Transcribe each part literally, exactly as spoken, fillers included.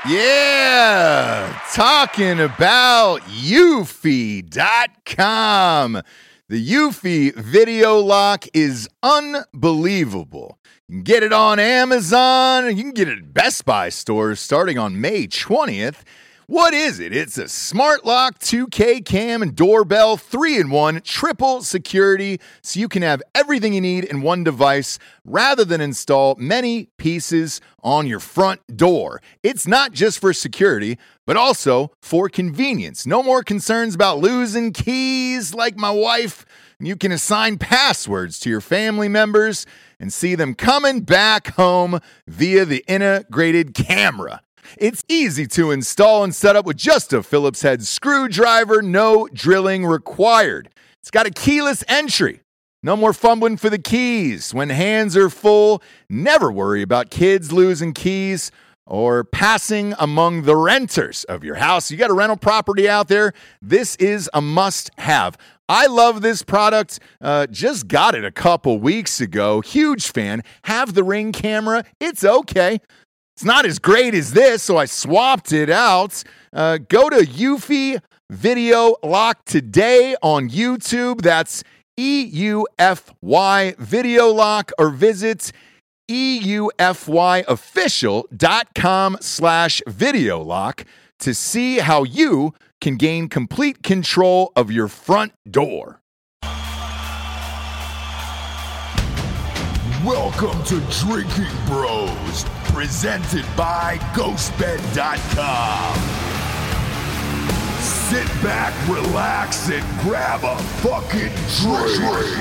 Yeah, talking about Eufy dot com. The Eufy video lock is unbelievable. You can get it on Amazon. You can get it at Best Buy stores starting on May twentieth. What is it? It's a smart lock, two K cam, and doorbell, three in one, triple security, so you can have everything you need in one device rather than install many pieces on your front door. It's not just for security, but also for convenience. No more concerns about losing keys like my wife. You can assign passwords to your family members and see them coming back home via the integrated camera. It's easy to install and set up with just a Phillips head screwdriver, no drilling required. It's got a keyless entry. No more fumbling for the keys. When hands are full, never worry about kids losing keys or passing among the renters of your house. You got a rental property out there, this is a must-have. I love this product. Uh, just got it a couple weeks ago. Huge fan. Have the Ring camera. It's okay. It's not as great as this, so I swapped it out. Uh, go to Eufy Video Lock today on YouTube. That's E U F Y Video Lock, or visit eufyofficial.com slash video lock to see how you can gain complete control of your front door. Welcome to Drinking Bros, presented by ghost bed dot com. Sit back, relax, and grab a fucking drink.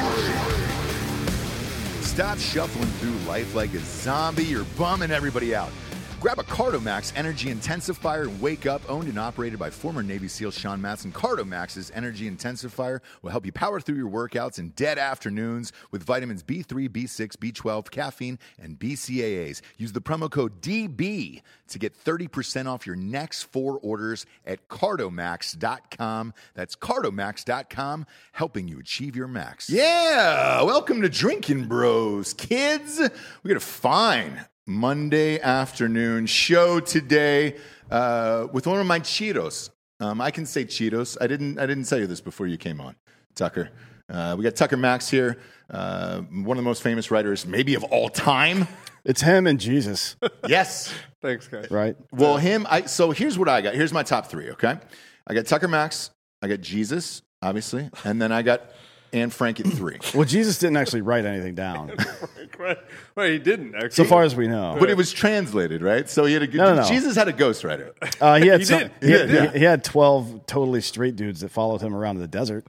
Stop shuffling through life like a zombie. You're bumming everybody out. Grab a Cardomax Energy Intensifier and wake up. Owned and operated by former Navy SEAL Sean Matson, Cardomax's Energy Intensifier will help you power through your workouts in dead afternoons with vitamins B three, B six, B twelve, caffeine, and B C A As. Use the promo code D B to get thirty percent off your next four orders at cardomax dot com. That's cardomax dot com, helping you achieve your max. Yeah, welcome to Drinking Bros, kids. We got a fine Monday afternoon show today uh, with one of my Cheetos. Um, I can say Cheetos. I didn't. I didn't tell you this before you came on, Tucker. Uh, we got Tucker Max here, uh, one of the most famous writers, maybe of all time. It's him and Jesus. Yes. Thanks, guys. Right. Well, him. I. So here's what I got. Here's my top three. Okay, I got Tucker Max. I got Jesus, obviously, and then I got Anne Frank at three. Well, Jesus didn't actually write anything down. right. Well, he didn't, actually. So far as we know. But it was translated, right? So he had a good. No, no, no. Jesus had a ghostwriter. Uh, he had He some, did. He, He had, did, yeah. he, he had twelve totally straight dudes that followed him around in the desert.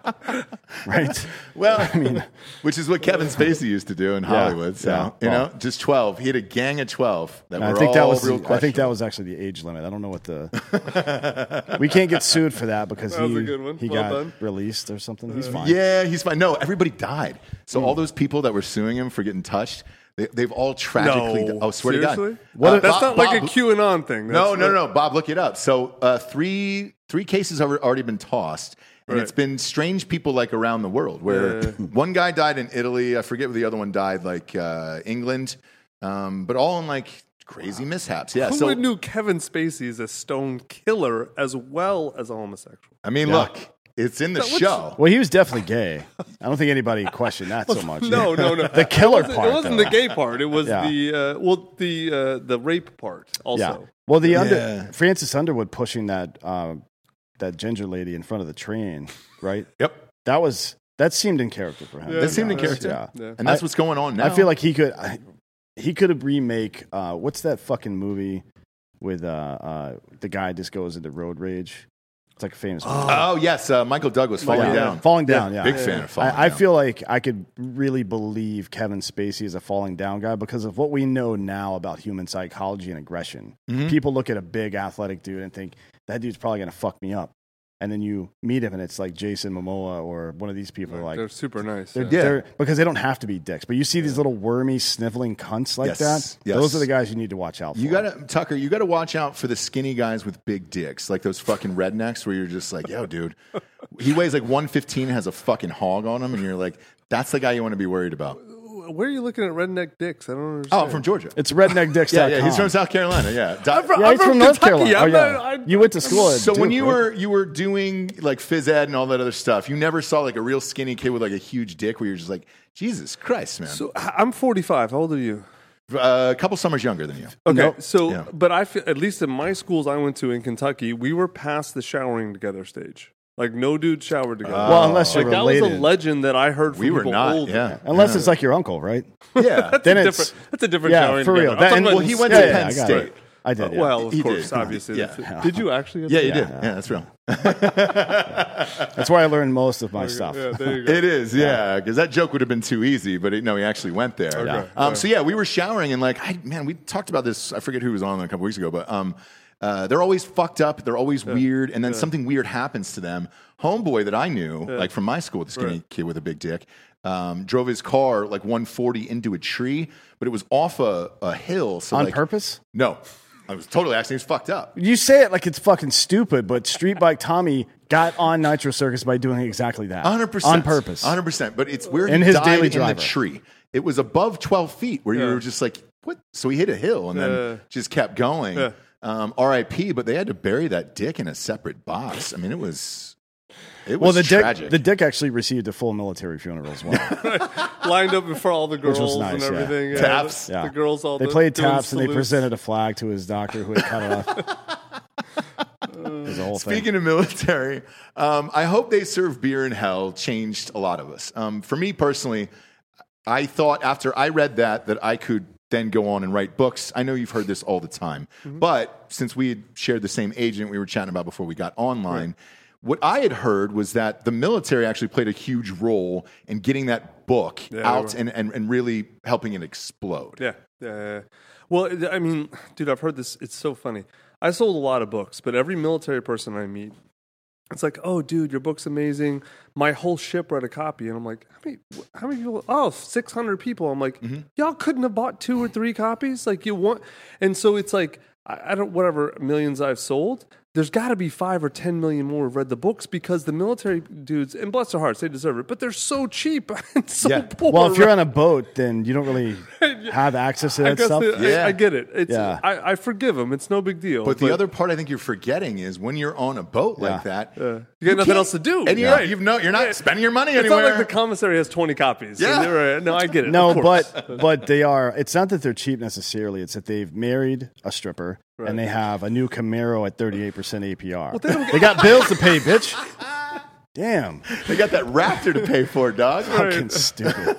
Right? Well, I mean, which is what Kevin Spacey used to do in Hollywood. So yeah. you Well, know, just twelve. He had a gang of twelve that I were think all that was real the, I think that questionable. was actually the age limit. I don't know what the. We can't get sued for that because That was he a good one. he Well got done. released or something. He's fine. Yeah, he's fine. No, everybody died. So all those people that were suing him for getting touched, they, they've all tragically. No. Oh, swear Seriously? to God. What Uh, if- That's Bob- not like Bob- a QAnon thing. That's No, no, like- no, no. Bob, look it up. So uh, three three cases have already been tossed, and Right. it's been strange people like around the world. Where Yeah. one guy died in Italy, I forget where the other one died, like uh, England, um, but all in like crazy mishaps. Yeah. Who so would knew Kevin Spacey is a stone killer as well as a homosexual? I mean, Yeah. look, it's in the So what's- show. Well, he was definitely gay. I don't think anybody questioned that so much. No, no, no. The killer it wasn't, part, It wasn't though. the gay part. It was Yeah. the uh, well, the uh, the rape part also. Yeah. Well, the under, Yeah. Francis Underwood pushing that uh, that ginger lady in front of the train, right? Yep. That was that seemed in character for him. Yeah, That seemed in Yeah. character. Yeah. Yeah. And that's I- what's going on now. I feel like he could I, he could have remake uh, what's that fucking movie with uh, uh, the guy just goes into road rage. It's like a famous movie. Oh, yes. Uh, Michael Douglas falling Yeah. down. Falling down, yeah. Big Yeah. fan of falling I, I down. feel like I could really believe Kevin Spacey is a falling down guy because of what we know now about human psychology and aggression. Mm-hmm. People look at a big athletic dude and think that dude's probably going to fuck me up. And then you meet him and it's like Jason Momoa or one of these people like They're super nice. they're, yeah. Yeah. they're because they don't have to be dicks. But you see these little wormy sniveling cunts like Yes. that. Yes. Those are the guys you need to watch out for. You gotta, Tucker, you gotta watch out for the skinny guys with big dicks, like those fucking rednecks where you're just like, yo, dude, he weighs like one fifteen, has a fucking hog on him, and you're like, that's the guy you want to be worried about. where are you looking at redneck dicks? I don't Oh, understand. I'm from Georgia. It's redneck dicks dot com. Yeah, yeah, he's from South Carolina. Yeah, Do- I'm from, Yeah, I'm he's from, from North Kentucky. Carolina. I'm Oh, yeah. not, I, You went to school at So when Duke, you right? were you were doing like phys ed and all that other stuff, you never saw like a real skinny kid with like a huge dick where you're just like, Jesus Christ, man. So I'm forty-five. How old are you? uh, a couple summers younger than you. Okay, Nope. so Yeah. but I feel, at least in my schools I went to in Kentucky, we were past the showering together stage. Like no dude showered together. Well, unless you're like that related. was a legend that I heard from We were people not. older. Yeah. Unless it's like your uncle, right? Yeah. That's Then a it's- different. That's a different Yeah, showering for real. together. I'm That- talking well, about he in went Yeah, to yeah, Penn I got State. it. I did. Uh, Yeah. well, of He course, did. obviously. Yeah. Did you actually? Yeah, you Yeah. did. Yeah, that's real. That's where I learned most of my stuff. Yeah, there you go. It is, yeah, because that joke would have been too easy, but it, no, he actually went there. Okay. Um, so yeah, we were showering and like, I, man, we talked about this. I forget who was on a couple weeks ago, but um, uh, they're always fucked up. They're always weird, and then something weird happens to them. Homeboy that I knew, like from my school, the skinny Right. kid with a big dick, um, drove his car like one forty into a tree, but it was off a, a hill. So On like, purpose? No, I was totally accident. He was fucked up. You say it like it's fucking stupid, but Street Bike Tommy got on Nitro Circus by doing exactly that. one hundred percent. On purpose. one hundred percent. But it's where In he his died daily in driver. the tree. It was above twelve feet where you Yeah. were just like, what? So he hit a hill and Yeah. then just kept going. Yeah. Um, R I P, but they had to bury that dick in a separate box. I mean, it was, it Well, was the tragic. dick, the dick actually received a full military funeral as well. Lined up before all the girls was nice, and yeah. everything. Yeah. Taps. The, Yeah. the girls all They the- played doing taps and they salutes. presented a flag to his doctor who had cut it off. It was a whole thing. Speaking of military, um, I hope They Serve Beer in Hell changed a lot of us. Um, for me personally, I thought after I read that that I could then go on and write books. I know you've heard this all the time, Mm-hmm. but since we had shared the same agent we were chatting about before we got online, what I had heard was that the military actually played a huge role in getting that book Yeah, out they were- and, and, and really helping it explode. Yeah, yeah, yeah. Well, I mean, dude, I've heard this. It's so funny. I sold a lot of books, but every military person I meet, it's like, oh, dude, your book's amazing. My whole ship read a copy. And I'm like, how many, how many people? Oh, six hundred people. I'm like, y'all couldn't have bought two or three copies? Like, you want. And so it's like, I, I don't, whatever millions I've sold, there's got to be five or ten million more who've read the books because the military dudes, and bless their hearts, they deserve it, but they're so cheap and so Yeah. poor. Well, if you're on a boat, then you don't really have access to I that guess stuff. they- Yeah. I, I get it. It's, Yeah. I, I forgive them. It's no big deal. But the other part I think you're forgetting is when you're on a boat like Yeah. that, you got nothing can't- it's to do. and you're, Right. you've no, you're not Yeah. spending your money It's anywhere. not like the commissary has twenty copies. Yeah. And you're right. No, I get it. No, of course. but but they are. It's not that they're cheap necessarily. It's that they've married a stripper Right. and they have a new Camaro at thirty-eight percent A P R. they don't they got bills to pay, bitch. Damn, They got that Raptor to pay for, dog. fucking stupid.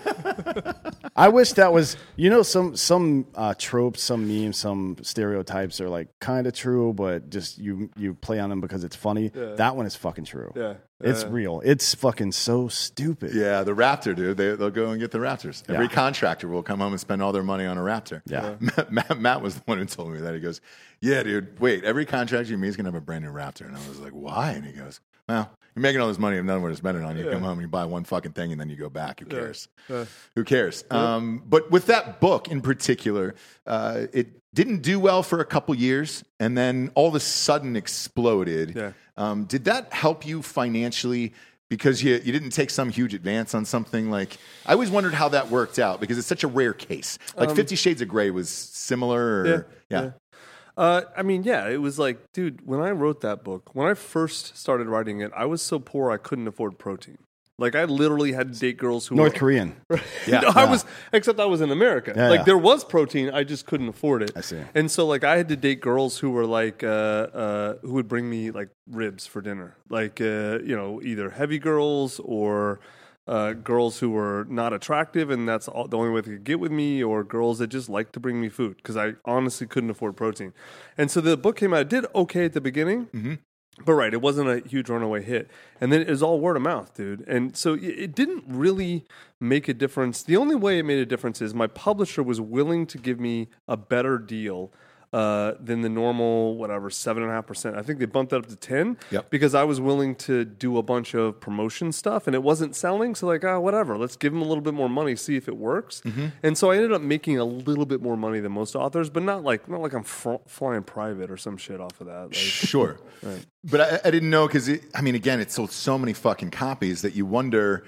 I wish that was. You know, some some uh, tropes, some memes, some stereotypes are like kind of true, but just you you play on them because it's funny. That one is fucking true. Yeah. It's Yeah. real. It's fucking so stupid. Yeah, the Raptor, dude. They, they'll go and get the Raptors. Every Yeah. contractor will come home and spend all their money on a Raptor. Yeah. Matt, Matt, Matt was the one who told me that. He goes, yeah, dude, wait, every contractor you meet is going to have a brand new Raptor. And I was like, why? And he goes, well, you're making all this money and none of it is spending on. You come home and you buy one fucking thing and then you go back. Who cares? Yeah. Who cares? Um, but with that book in particular, uh, it didn't do well for a couple years and then all of a sudden exploded. Yeah. Um, did that help you financially? Because you, you didn't take some huge advance on something like I always wondered how that worked out because it's such a rare case. Like Fifty Shades of Grey was similar. Or, Yeah, yeah. yeah. Uh, I mean, yeah, it was like, dude, when I wrote that book, when I first started writing it, I was so poor I couldn't afford protein. Like I literally had to date girls who North were, Korean. Yeah. No, I was, except I was in America. Yeah, like yeah. there was protein, I just couldn't afford it. I see. And so like I had to date girls who were like, uh, uh, who would bring me like ribs for dinner, like uh, you know, either heavy girls or uh, girls who were not attractive, and that's all, the only way they could get with me, or girls that just liked to bring me food because I honestly couldn't afford protein. And so the book came out, it did okay at the beginning. Mm-hmm. But right, it wasn't a huge runaway hit. And then it was all word of mouth, dude. And so it it didn't really make a difference. The only way it made a difference is my publisher was willing to give me a better deal uh, than the normal, whatever, seven point five percent. I think they bumped that up to ten Yep. because I was willing to do a bunch of promotion stuff and it wasn't selling. So like, ah, whatever, let's give them a little bit more money, see if it works. Mm-hmm. And so I ended up making a little bit more money than most authors, but not like not like I'm fr- flying private or some shit off of that. Like, Sure. But I, I didn't know because, I mean, again, it sold so many fucking copies that you wonder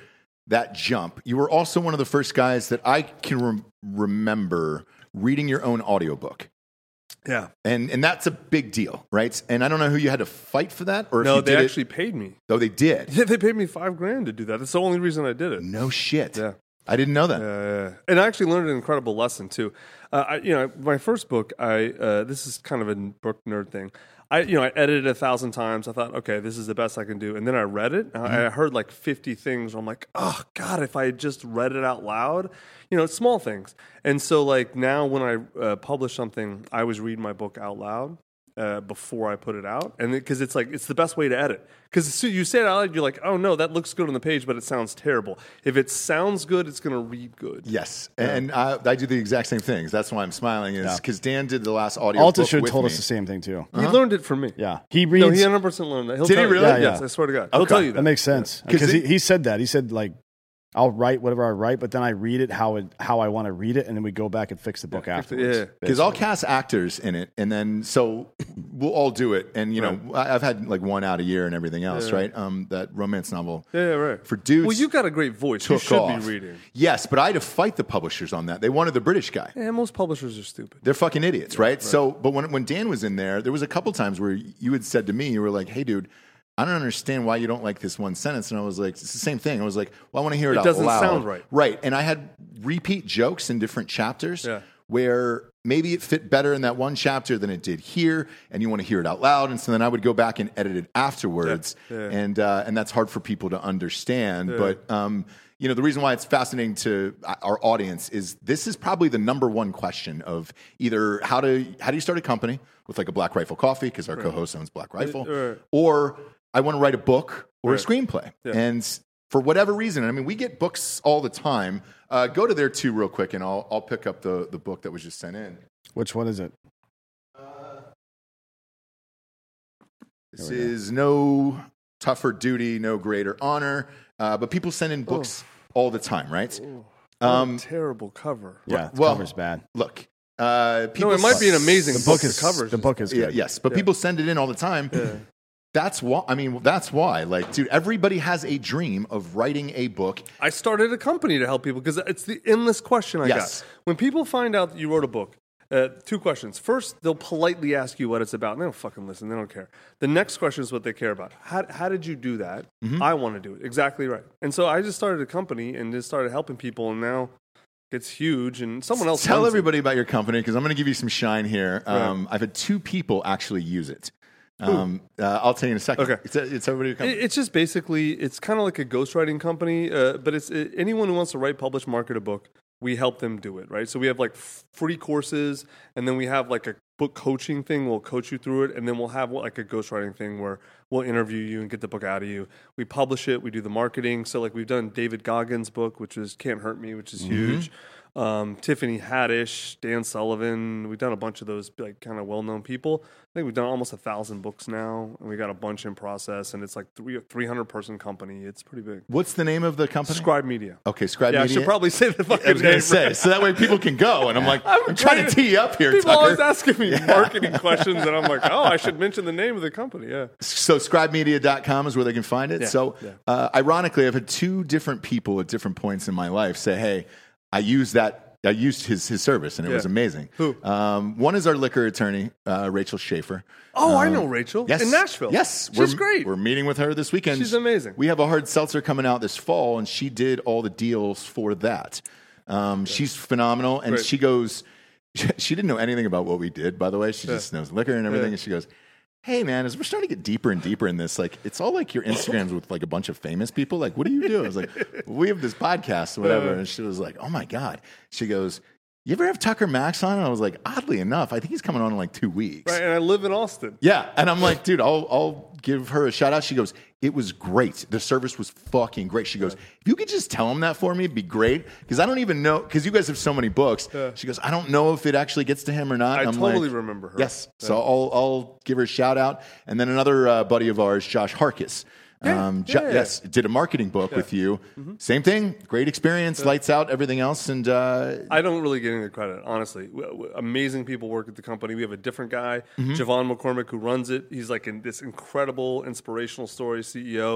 that jump, you were also one of the first guys that I can rem- remember reading your own audiobook. Yeah. And and that's a big deal, right? And I don't know who you had to fight for that, or if No, you they did actually it. paid me. Oh, they did. Yeah, they paid me five grand to do that. That's the only reason I did it. No shit. Yeah. I didn't know that. Yeah, yeah. And I actually learned an incredible lesson too. Uh, I, you know, my first book, I uh, this is kind of a book nerd thing. I, you know, I edited it a thousand times. I thought, okay, this is the best I can do. And then I read it. And I, I heard like fifty things where I'm like, oh God, if I had just read it out loud, you know, small things. And so like now when I uh, publish something, I always read my book out loud uh, before I put it out. And because it, it's like, it's the best way to edit. Because so you say it out loud, you're like, oh no, that looks good on the page, but it sounds terrible. If it sounds good, it's going to read good. Yes, and I, I do the exact same things. That's why I'm smiling, is because Dan did the last audio. Altucher book told with us me. the same thing too. He learned it from me. Yeah, he reads. No, he one hundred percent learned that. He'll Did he tell you. really? Yeah, Yes, yeah. I swear to God. He'll Okay. tell you that. That makes sense 'Cause because he- he, he said that. He said like, I'll write whatever I write, but then I read it how it how I want to read it, and then we go back and fix the book Yeah, afterwards. yeah. Because I'll cast actors in it, and then so we'll all do it. And you know, I- I've had like one out a year and everything else, Yeah. right? Um, that romance novel. Yeah, yeah, right. For dudes, Well, you got a great voice. You took should off. be reading. Yes, but I had to fight the publishers on that. They wanted the British guy. Yeah, most publishers are stupid. They're fucking idiots, right? So, but when when Dan was in there, there was a couple times where you had said to me, you were like, "Hey, dude, I don't understand why you don't like this one sentence." And I was like, "It's the same thing." I was like, "Well, I want to hear it, It out doesn't loud." sound right. Right, and I had repeat jokes in different chapters Yeah. where maybe it fit better in that one chapter than it did here, and you want to hear it out loud. And so then I would go back and edit it afterwards, Yeah. Yeah. and uh, and that's hard for people to understand, but. Um, You know, the reason why it's fascinating to our audience is this is probably the number one question of either how to how do you start a company with like a Black Rifle Coffee, because our co-host owns Black Rifle, Right. or I want to write a book or Right. a screenplay. Yeah. And s- for whatever reason, I mean, we get books all the time. Uh, go to there too real quick, and I'll I'll pick up the, the book that was just sent in. Which one is it? This There we go. is No Tougher Duty, No Greater Honor. Uh, but people send in books all the time, right? Um, terrible cover. Yeah, the well, cover's bad. Look, uh, people No, it might be an amazing The book. book is the cover the book is Yeah, good. yes, but people send it in all the time. That's why. I mean, that's why. Like, dude, everybody has a dream of writing a book. I started a company to help people because it's the endless question I Yes. got. When people find out that you wrote a book, uh, two questions. First, they'll politely ask you what it's about, and they don't fucking listen. They don't care. The next question is what they care about. How, how did you do that? Mm-hmm. I want to do it. Exactly right. And so I just started a company and just started helping people, and now it's huge, and someone else Tell runs it. everybody about your company because I'm going to give you some shine here. Um, I've had two people actually use it. Um, uh, I'll tell you in a second. Okay. It's, it's everybody. Who comes. It- It's just basically, it's kind of like a ghostwriting company, uh, but it's uh, anyone who wants to write, publish, market a book, we help them do it, right? So we have like f- free courses, and then we have like a book coaching thing. We'll coach you through it, and then we'll have like a ghostwriting thing where we'll interview you and get the book out of you. We publish it, we do the marketing. So like we've done David Goggins' book, which is Can't Hurt Me, which is huge. Um, Tiffany Haddish, Dan Sullivan. We've done a bunch of those like kind of well-known people. I think we've done almost a thousand books now, and we got a bunch in process. And it's like three three hundred person company. It's pretty big. What's the name of the company? Scribe Media. Okay, Scribe Yeah, I Media. should probably say the fucking I was going name. to say, so that way people can go. And I'm like, I'm, trying to tee you up here, People Tucker. always asking me marketing questions, and I'm like, oh, I should mention the name of the company. Yeah. So scribe media dot com is where they can find it. Yeah, so yeah. uh, ironically, I've had two different people at different points in my life say, hey, I used that. I used his, his service, and it Yeah. was amazing. Who? Um, one is our liquor attorney, uh, Rachel Schaefer. Oh, I Um, know Rachel. Yes. In Nashville. Yes. She's we're, great. We're meeting with her this weekend. She's amazing. We have a hard seltzer coming out this fall, and she did all the deals for that. Um, She's phenomenal, and Great. she goes, she didn't know anything about what we did, by the way. She just knows liquor and everything, Yeah. and she goes, hey, man, as we're starting to get deeper and deeper in this, like, it's all like your Instagrams with like a bunch of famous people. Like, what do you do? I was like, we have this podcast or whatever. And she was like, oh my God. She goes, you ever have Tucker Max on? And I was like, oddly enough, I think he's coming on in like two weeks. Right, and I live in Austin. Yeah. And I'm like, dude, I'll, I'll give her a shout out. She goes, it was great. The service was fucking great. She goes, if you could just tell him that for me, it'd be great. Because I don't even know, because you guys have so many books. Yeah. She goes, I don't know if it actually gets to him or not. I I'm totally like, remember her. Yes. So I'll, I'll give her a shout out. And then another uh, buddy of ours, Josh Harkis. Yeah, Um, Jo- yeah. Yes, did a marketing book with you. Same thing, great experience, lights out, everything else, and uh, I don't really get any credit, honestly. W- w- amazing people work at the company. We have a different guy, Mm-hmm. Javon McCormick, who runs it. He's like in this incredible, inspirational story C E O.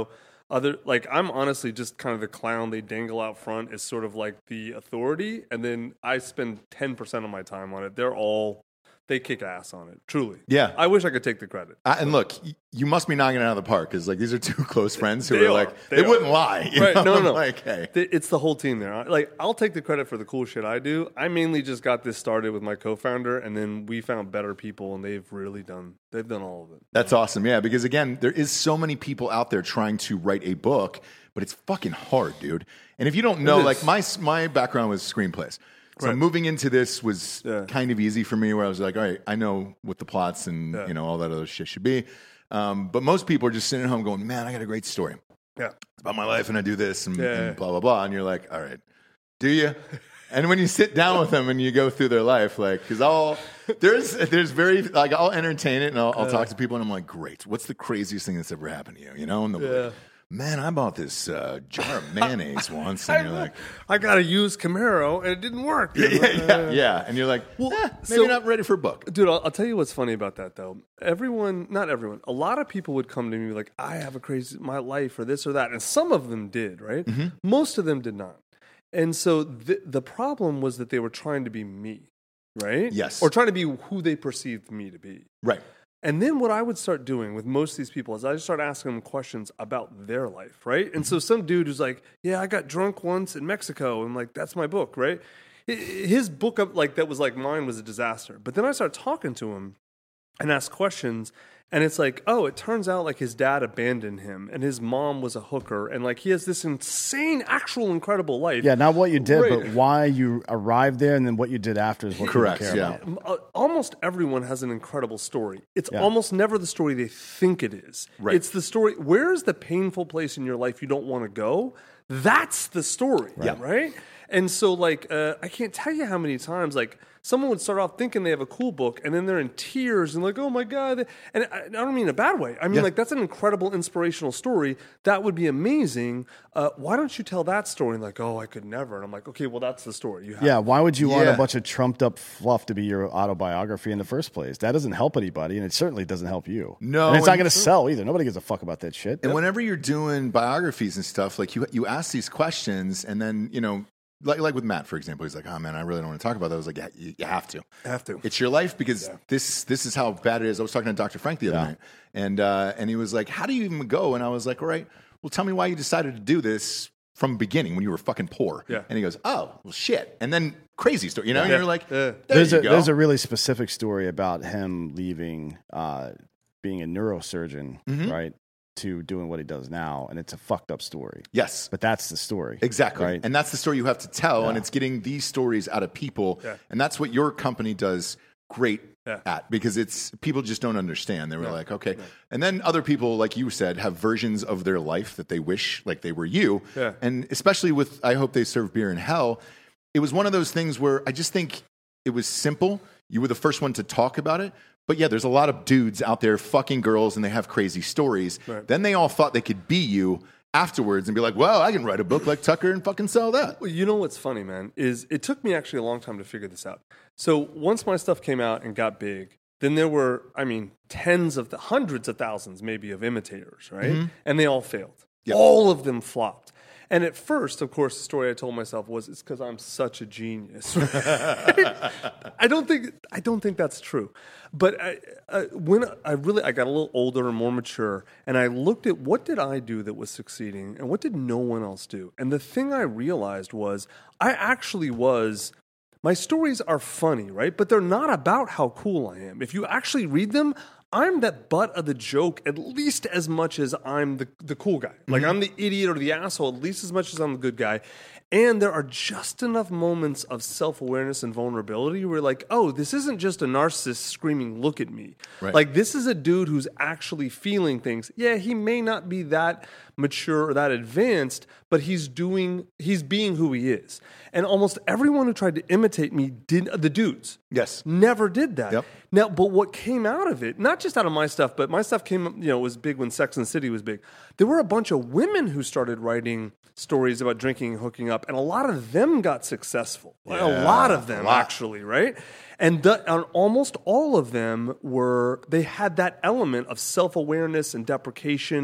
Other like I'm honestly just kind of the clown they dangle out front as sort of like the authority, and then I spend ten percent of my time on it. They're all they kick ass on it, truly. Yeah. I wish I could take the credit. I, and look, y- you must be knocking it out of the park because like these are two close friends who They are are. like They they, are. wouldn't lie. You Right? know? No, no, I'm no. Like, hey, Th- It's the whole team there. I- Like, I'll take the credit for the cool shit I do. I mainly just got this started with my co-founder, and then we found better people, and they've really done. They've done all of it. that's awesome. Yeah, because again, there is so many people out there trying to write a book, but it's fucking hard, dude. And if you don't know, is. like my my background was screenplays. So Right. moving into this was Yeah. kind of easy for me, where I was like, all right, I know what the plots and Yeah. you know all that other shit should be. Um, but most people are just sitting at home going, man, I got a great story. Yeah. It's about my life and I do this and, Yeah. and blah, blah, blah. And you're like, all right, do you? And when you sit down with them and you go through their life, like, because I'll, there's, there's very, like, I'll entertain it and I'll, I'll talk to people and I'm like, great, what's the craziest thing that's ever happened to you? You know? And they'll be Yeah. like, man, I bought this uh, jar of mayonnaise once. And you're like, I got a used Camaro, and it didn't work. yeah, yeah, yeah, yeah. And you're like, well, eh, maybe so- not ready for a book. Dude, I'll, I'll tell you what's funny about that, though. Everyone, not everyone, a lot of people would come to me like, I have a crazy, my life or this or that. And some of them did, right? Mm-hmm. Most of them did not. And so the, the problem was that they were trying to be me, right? Yes. Or trying to be who they perceived me to be. Right. And then what I would start doing with most of these people is I just start asking them questions about their life, right? And so some dude who's like, yeah, I got drunk once in Mexico. And like, that's my book, right? I- His book, up like that was like mine was a disaster. But then I start talking to him and ask questions. And it's like, oh, it turns out like his dad abandoned him and his mom was a hooker. And like he has this insane, actual, incredible life. Yeah, not what you did, Right. but why you arrived there, and then what you did after is what Correct, people care yeah. about. M- uh, Almost everyone has an incredible story. It's Yeah. almost never the story they think it is. Right. It's the story. Where's the painful place in your life you don't want to go? That's the story, Yeah. right? And so, like, uh, I can't tell you how many times, like, someone would start off thinking they have a cool book, and then they're in tears and like, oh my god! And I, I don't mean in a bad way. I mean, Yeah. like, that's an incredible inspirational story. That would be amazing. Uh, why don't you tell that story? And like, oh, I could never. And I'm like, okay, well, that's the story. You have Yeah, why would you want Yeah. a bunch of trumped up fluff to be your autobiography in the first place? That doesn't help anybody, and it certainly doesn't help you. No, and it's not and- going to sell either. Nobody gives a fuck about that shit. And whenever you're doing biographies and stuff, like you you ask these questions, and then you know, like like with Matt, for example, he's like, "Oh man, I really don't want to talk about that." I was like, "Yeah, you, you have to. Have to. It's your life because this this is how bad it is." I was talking to Doctor Frank the other Yeah. night, and uh, and he was like, "How do you even go?" And I was like, "All right, well, tell me why you decided to do this from the beginning when you were fucking poor." Yeah. And he goes, "Oh, well, shit." And then crazy story, you know? And Yeah. you're like, Yeah. "There there's you a go." there's a really specific story about him leaving, uh, being a neurosurgeon, Mm-hmm. right, to doing what he does now, and it's a fucked up story. yes. But that's the story, Exactly. Right? And that's the story you have to tell, and Yeah. it's getting these stories out of people. Yeah. And that's what your company does great Yeah. at because it's people just don't understand. They were like, okay. And then other people, like you said, have versions of their life that they wish like they were you. Yeah. And especially with I Hope They Serve Beer in Hell, it was one of those things where I just think it was simple. You were the first one to talk about it. But yeah, there's a lot of dudes out there fucking girls and they have crazy stories. Right. Then they all thought they could be you afterwards and be like, well, I can write a book like Tucker and fucking sell that. Well, you know what's funny, man, is it took me actually a long time to figure this out. So once my stuff came out and got big, then there were, I mean, tens of, the, hundreds of thousands maybe of imitators, right? And they all failed. Yep. All of them flopped. And at first, of course, the story I told myself was it's because I'm such a genius. Right? I don't think I don't think that's true. But I, uh, when I really I got a little older and more mature, and I looked at what did I do that was succeeding, and what did no one else do. And the thing I realized was I actually was. My stories are funny, right? But they're not about how cool I am. If you actually read them, I'm that butt of the joke at least as much as I'm the, the cool guy. Like I'm the idiot or the asshole at least as much as I'm the good guy. And there are just enough moments of self-awareness and vulnerability where you're like, oh, this isn't just a narcissist screaming, look at me. Right. Like this is a dude who's actually feeling things. Yeah, he may not be that mature or that advanced, but he's doing, he's being who he is. And almost everyone who tried to imitate me did, the dudes, Yes. never did that. Yep. Now, but what came out of it, not just out of my stuff, but my stuff came, you know, was big when Sex and the City was big. There were a bunch of women who started writing stories about drinking and hooking up, and a lot of them got successful. Like, Yeah, a lot of them, a lot. actually, right? And, the, and almost all of them were, they had that element of self-awareness and deprecation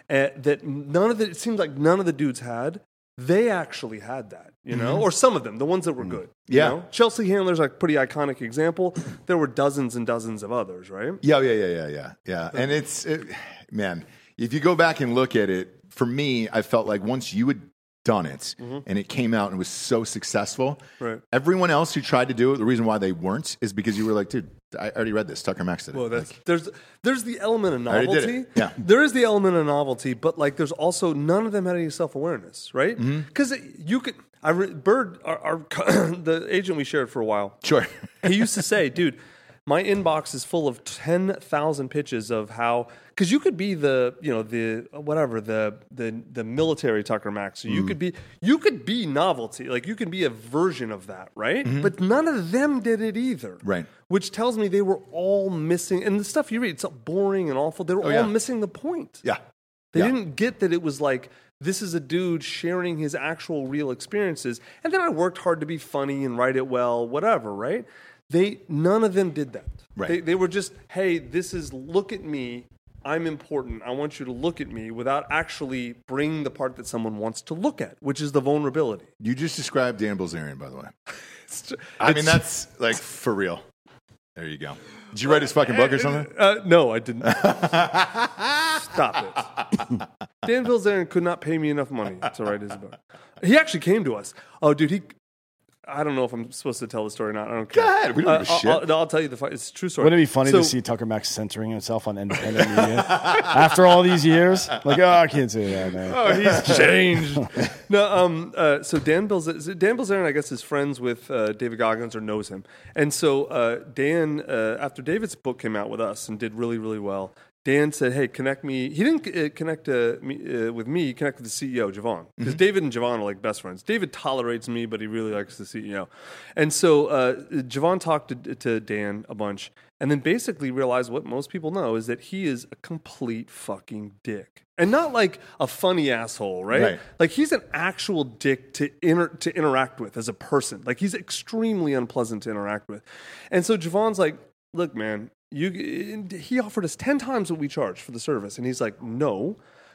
uh, that none of the, it seems like none of the dudes had. They actually had that, you know, mm-hmm. or some of them, the ones that were good. Yeah. You know? Chelsea Handler's a pretty iconic example. There were dozens and dozens of others, right? Yeah, yeah, yeah, yeah, yeah. Yeah. And it's, it, man, if you go back and look at it, for me, I felt like once you had done it mm-hmm. and it came out and was so successful, right. everyone else who tried to do it, the reason why they weren't is because you were like, dude, I already read this. Tucker Max did it. Well, that's, like, there's there's the element of I already did novelty. it. Yeah. There is the element of novelty, but like there's also none of them had any self awareness, right? Because mm-hmm. you could. I re, Bird, our, our the agent we shared for a while. Sure. He used to say, dude, my inbox is full of ten thousand pitches of how, because you could be the, you know, the whatever the the the military Tucker Max. So you mm. could be you could be novelty, like you could be a version of that, right? Mm-hmm. But none of them did it either, right? Which tells me they were all missing, and the stuff you read, it's boring and awful. They were oh, all yeah. missing the point. Yeah, they yeah. didn't get that it was like, this is a dude sharing his actual real experiences, and then I worked hard to be funny and write it well, whatever, right? They none of them did that. Right. They, they were just, hey, this is, look at me. I'm important. I want you to look at me without actually bringing the part that someone wants to look at, which is the vulnerability. You just described Dan Bilzerian, by the way. it's, I mean, that's like for real. There you go. Did you write his fucking book or something? Uh, no, I didn't. Stop it. Dan Bilzerian could not pay me enough money to write his book. He actually came to us. Oh, dude, he... I don't know if I'm supposed to tell the story or not. I don't care. Go ahead. We don't give a uh, shit. I'll, I'll tell you the fight. It's a true story. Wouldn't it be funny so, to see Tucker Max censoring himself on independent media after all these years? Like, oh, I can't say that, man. Oh, he's changed. no, um, uh, so Dan Bilzerian, Dan Bilzerian, I guess, is friends with uh, David Goggins or knows him. And so uh, Dan, uh, after David's book came out with us and did really, really well, Dan said, hey, connect me. He didn't uh, connect uh, me, uh, with me. He connected with the C E O, Javon. Because mm-hmm. David and Javon are like best friends. David tolerates me, but he really likes the C E O. And so uh, Javon talked to, to Dan a bunch and then basically realized what most people know is that he is a complete fucking dick. And not like a funny asshole, right? right? Like he's an actual dick to inter- to interact with as a person. Like he's extremely unpleasant to interact with. And so Javon's like, look, man, You, he offered us ten times what we charge for the service. And he's like, no,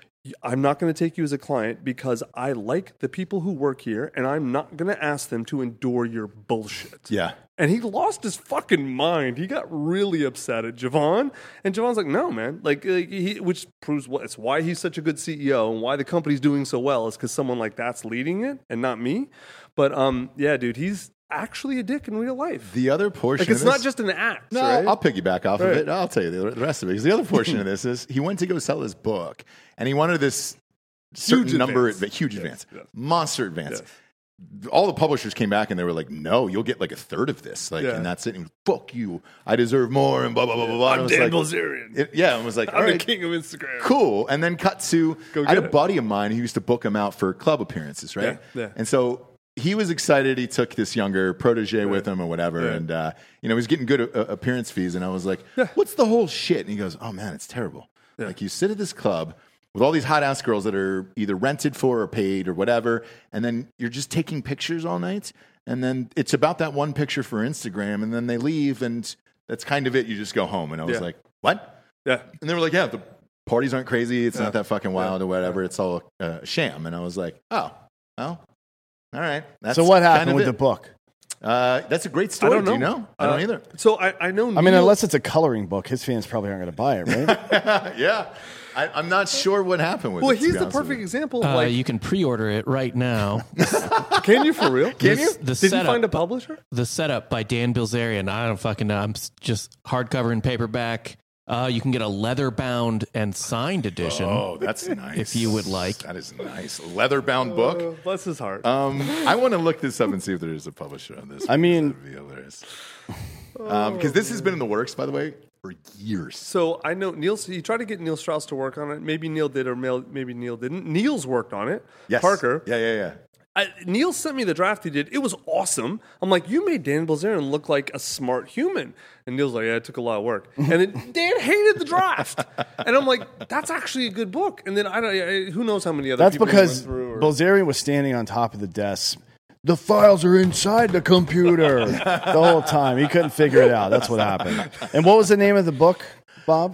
I'm not going to take you as a client because I like the people who work here and I'm not going to ask them to endure your bullshit. Yeah. And he lost his fucking mind. He got really upset at Javon. And Javon's like, no, man. Like, like he, which proves what it's why he's such a good C E O and why the company's doing so well is because someone like that's leading it and not me. But um, yeah, dude, he's actually a dick in real life. The other portion like it's of this, not just an act. No, right? I'll piggyback off right. of it. I'll tell you the, the rest of it. Because the other portion of this is he went to go sell his book, and he wanted this certain huge number, advance. huge yes, advance, yes. monster advance. Yes. All the publishers came back and they were like, "No, you'll get like a third of this, like, yeah. and that's it." And fuck you, I deserve more, and blah blah blah blah blah. I'm Dan like, Bilzerian. It, yeah, and was like, I'm all the right, king of Instagram. Cool. And then cut to Go I had a it. buddy of mine who used to book him out for club appearances, right? Yeah, yeah. And so he was excited. He took this younger protege right. with him or whatever, yeah. and uh, you know, he was getting good uh, appearance fees. And I was like, yeah. "What's the whole shit?" And he goes, "Oh man, it's terrible. Yeah. Like you sit at this club with all these hot ass girls that are either rented for or paid or whatever, and then you're just taking pictures all night, and then it's about that one picture for Instagram, and then they leave, and that's kind of it. You just go home." And I was yeah. like, "What?" Yeah. And they were like, "Yeah, the parties aren't crazy. It's yeah. not that fucking wild yeah. or whatever. Yeah. It's all a uh, sham." And I was like, "Oh, well, all right." That's so what happened kind of with it. the book? Uh, that's a great story. I don't know. Do you know? I uh, don't either. So I, I know. I mean, Neil, unless it's a coloring book, his fans probably aren't going to buy it, right? yeah. I, I'm not sure what happened with well, it. to he's be the honest with perfect you. example. Of Uh, like, you can pre-order it right now. can you for real? Can The- you? the Did setup- you find a publisher? The setup by Dan Bilzerian. I don't fucking know. I'm s- just hardcover and paperback. Uh, you can get a leather-bound and signed edition. Oh, that's nice. If you would like. That is nice. Leather-bound book. Uh, bless his heart. Um, I want to look this up and see if there is a publisher on this. I mean- That would be hilarious. Um, because this has been in the works, by the way, for years. So I know Neil. He tried to get Neil Strauss to work on it. Maybe Neil did, or maybe Neil didn't. Neil's worked on it. Yes. Parker. Yeah, yeah, yeah. I, Neil sent me the draft he did. It was awesome. I'm like, you made Dan Bilzerian look like a smart human. And Neil's like, yeah, it took a lot of work. And then Dan hated the draft. And I'm like, that's actually a good book. And then I don't. I, who knows how many other That's people he because went through or- Bilzerian was standing on top of the desk. The files are inside the computer the whole time. He couldn't figure it out. That's what happened. And what was the name of the book, Bob? Who knows?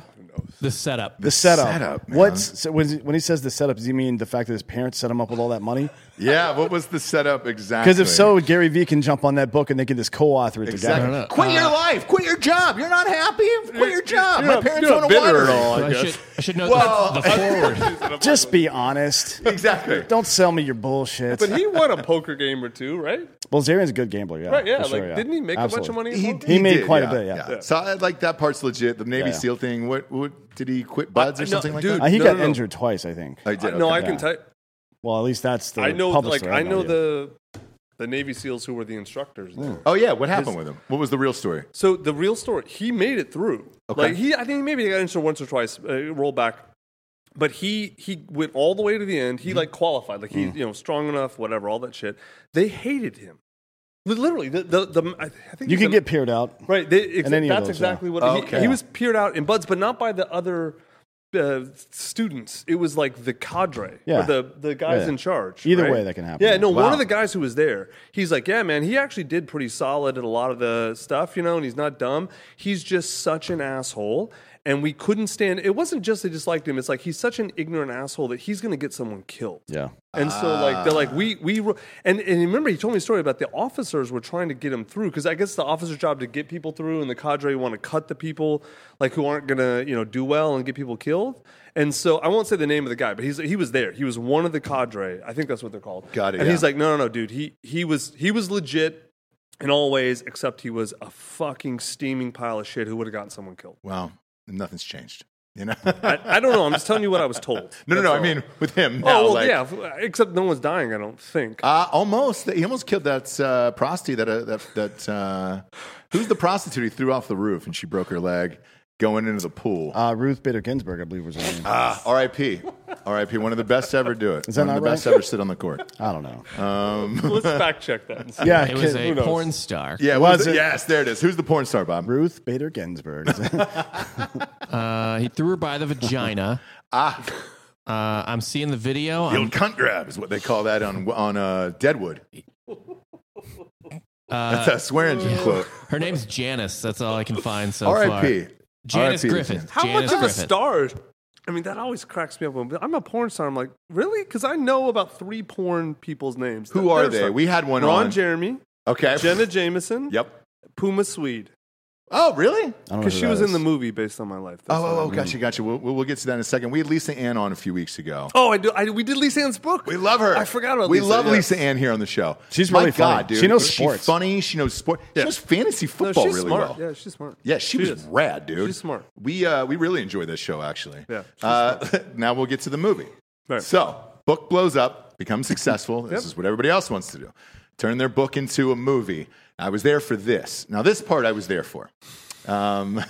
The setup. The setup. setup, man. What's so when, when he says the setup? Does he mean the fact that his parents set him up with all that money? Yeah, what was the setup exactly? Because if so, Gary Vee can jump on that book and they can just co-author it exactly. together. Quit your life. Quit your job. You're not happy. Quit your job. You're My not- parents you're own not a bitter at winery. all. I I guess. should, I should know Well, the, the forward. Just be honest. Exactly. Don't sell me your bullshit. But he won a poker game or two, right? Bulgarian's a good gambler, yeah. Right, yeah. for sure, like, yeah. didn't he make Absolutely. a bunch of money? in He, poker? He made did, quite a bit, yeah. So I like that part's legit. The Navy Yeah. SEAL thing. What? What did he quit buds or I- no, something like dude, that? Uh, he No, got no, no. injured twice, I think. I did. no, okay. I can Yeah. tell. Well, at least that's the I know, published like story. I have no know idea. the the Navy SEALs who were the instructors there. Oh yeah, what happened with him? What was the real story? So the real story, he made it through. Okay. Like he, I think maybe he got injured once or twice, uh, rolled back, but he he went all the way to the end. He Mm-hmm. like qualified, like he's Mm. you know strong enough, whatever, all that shit. They hated him. Literally, the the, the I think You he's can a- get peered out. right. They, ex- in any of that's those, exactly yeah. what Okay. he, he was peered out in buds, but not by the other. Uh, students, it was like the cadre, Yeah. or the the guys Yeah. in charge. Either right? way, that can happen. Yeah, no, Wow. one of the guys who was there, he's like, yeah, man, he actually did pretty solid at a lot of the stuff, you know, and he's not dumb. He's just such an asshole, and we couldn't stand. It wasn't just they disliked him; it's like he's such an ignorant asshole that he's going to get someone killed. Yeah. And so, like, they're like, we, we, ro- and, and remember, he told me a story about the officers were trying to get him through because I guess the officer's job to get people through, and the cadre want to cut the people, like, who aren't going to, you know, do well and get people killed. And so, I won't say the name of the guy, but he's he was there. He was one of the cadre. I think that's what they're called. Got it, And yeah. he's like, no, no, no, dude. He he was he was legit in all ways, except he was a fucking steaming pile of shit who would have gotten someone killed. Wow, nothing's changed. You know? I, I don't know. I'm just telling you what I was told. no, no, That's no. I all. mean, with him. Now, Oh well, like, yeah. Except no one's dying. I don't think. Uh, almost. He almost killed that uh, prostitute. That uh, that that. Uh, who's the prostitute he threw off the roof and she broke her leg going into the pool? Uh, Ruth Bader Ginsburg, I believe was her name. Ah, R I P R I P One of the best to ever do it. Is that One of not the best right? to ever sit on the court. I don't know. Let's fact check that. And see. Yeah, It was kid- a who knows? porn star. Yeah, Was was it? it? Yes, there it is. Who's the porn star, Bob? Ruth Bader Ginsburg. Uh, he threw her by the vagina. Ah, Uh, I'm seeing the video. the I'm, old cunt grab is what they call that on on uh, Deadwood. uh, That's a swear engine quote. her name's Janice. That's all I can find so R far. I P Janice R I P Griffith. How Janice much of a Griffith. star? I mean, that always cracks me up. When I'm a porn star. I'm like, really? Because I know about three porn people's names. Who They're are they? stars. We had one Ron on. Jeremy, Okay. Jenna Jameson, Yep. Puma Swede. Oh, really? I don't know Because who she that was in is. the movie based on my life. That's Oh, what oh, I oh, mean. gotcha, gotcha. We'll, we'll we'll get to that in a second. We had Lisa Ann on a few weeks ago. Oh, I do. I, we did Lisa Ann's book. We love her. I forgot about We Lisa. love yes. Lisa Ann here on the show. She's My really funny. God, dude. She knows She's sports. funny. She knows sport. She Yeah. knows fantasy No, football she's really smart. well. Yeah, she's smart. Yeah, she, was is. rad, dude. She's smart. We uh, we really enjoy this show, actually. Yeah, she's Uh, now we'll get to the movie. Right. So, book blows up, becomes successful. This Yep. is what everybody else wants to do. Turn their book into a movie. I was there for this. Now, this part I was there for. Um,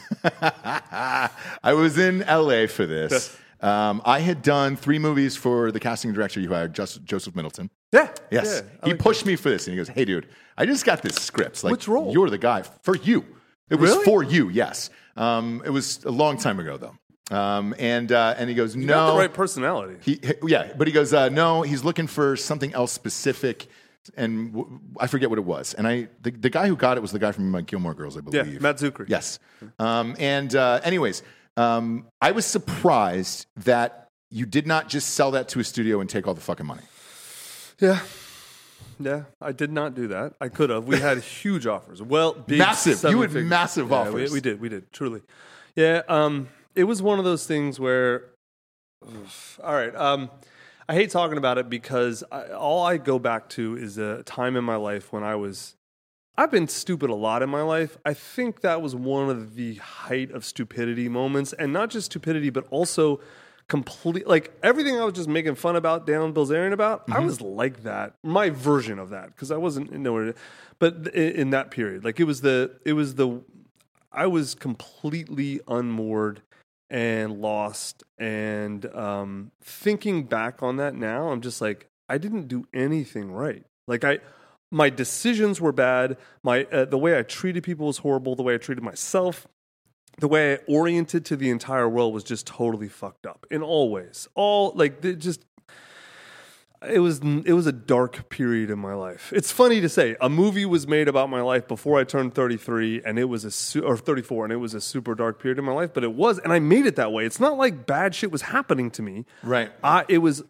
I was in L A for this. Um, I had done three movies for the casting director you hired, Just, Joseph Middleton. Yeah. Yes. Yeah, I he like pushed me for this, and he goes, "Hey, dude, I just got this script. Like, Which role? You're the guy for you. It was Really? for you. Yes. Um, it was a long time ago, though. Um, and uh, and he goes, You no, got the right personality. he, he- yeah, but he goes, uh, no, he's looking for something else specific." And w- I forget what it was. And I, the, the guy who got it was the guy from uh, Gilmore Girls, I Yeah, believe. Matt Zuckery. Yes. Um, and uh, anyways, um, I was surprised that you did not just sell that to a studio and take all the fucking money. Yeah. Yeah, I did not do that. I could have. We had huge offers. Well, big Massive. You seven had figure- massive Yeah, offers. We, we did. We did. Truly. Yeah. Um. It was one of those things where. Oof. All right. Um. I hate talking about it because I, all I go back to is a time in my life when I was. I've been stupid a lot in my life. I think that was one of the height of stupidity moments, and not just stupidity, but also complete like everything I was just making fun about Dan Bilzerian about. I was like that, my version of that, because I wasn't nowhere. But in, in that period, like it was the it was the I was completely unmoored and lost. And um, thinking back on that now, I'm just like, I didn't do anything right. Like I, my decisions were bad. My uh, the way I treated people was horrible. The way I treated myself, the way I oriented to the entire world was just totally fucked up in all ways. All like they just. It was it was a dark period in my life. It's funny to say a movie was made about my life before I turned thirty-three, and it was a su- or thirty-four, and it was a super dark period in my life. But it was, and I made it that way. It's not like bad shit was happening to me. Right. I, it was.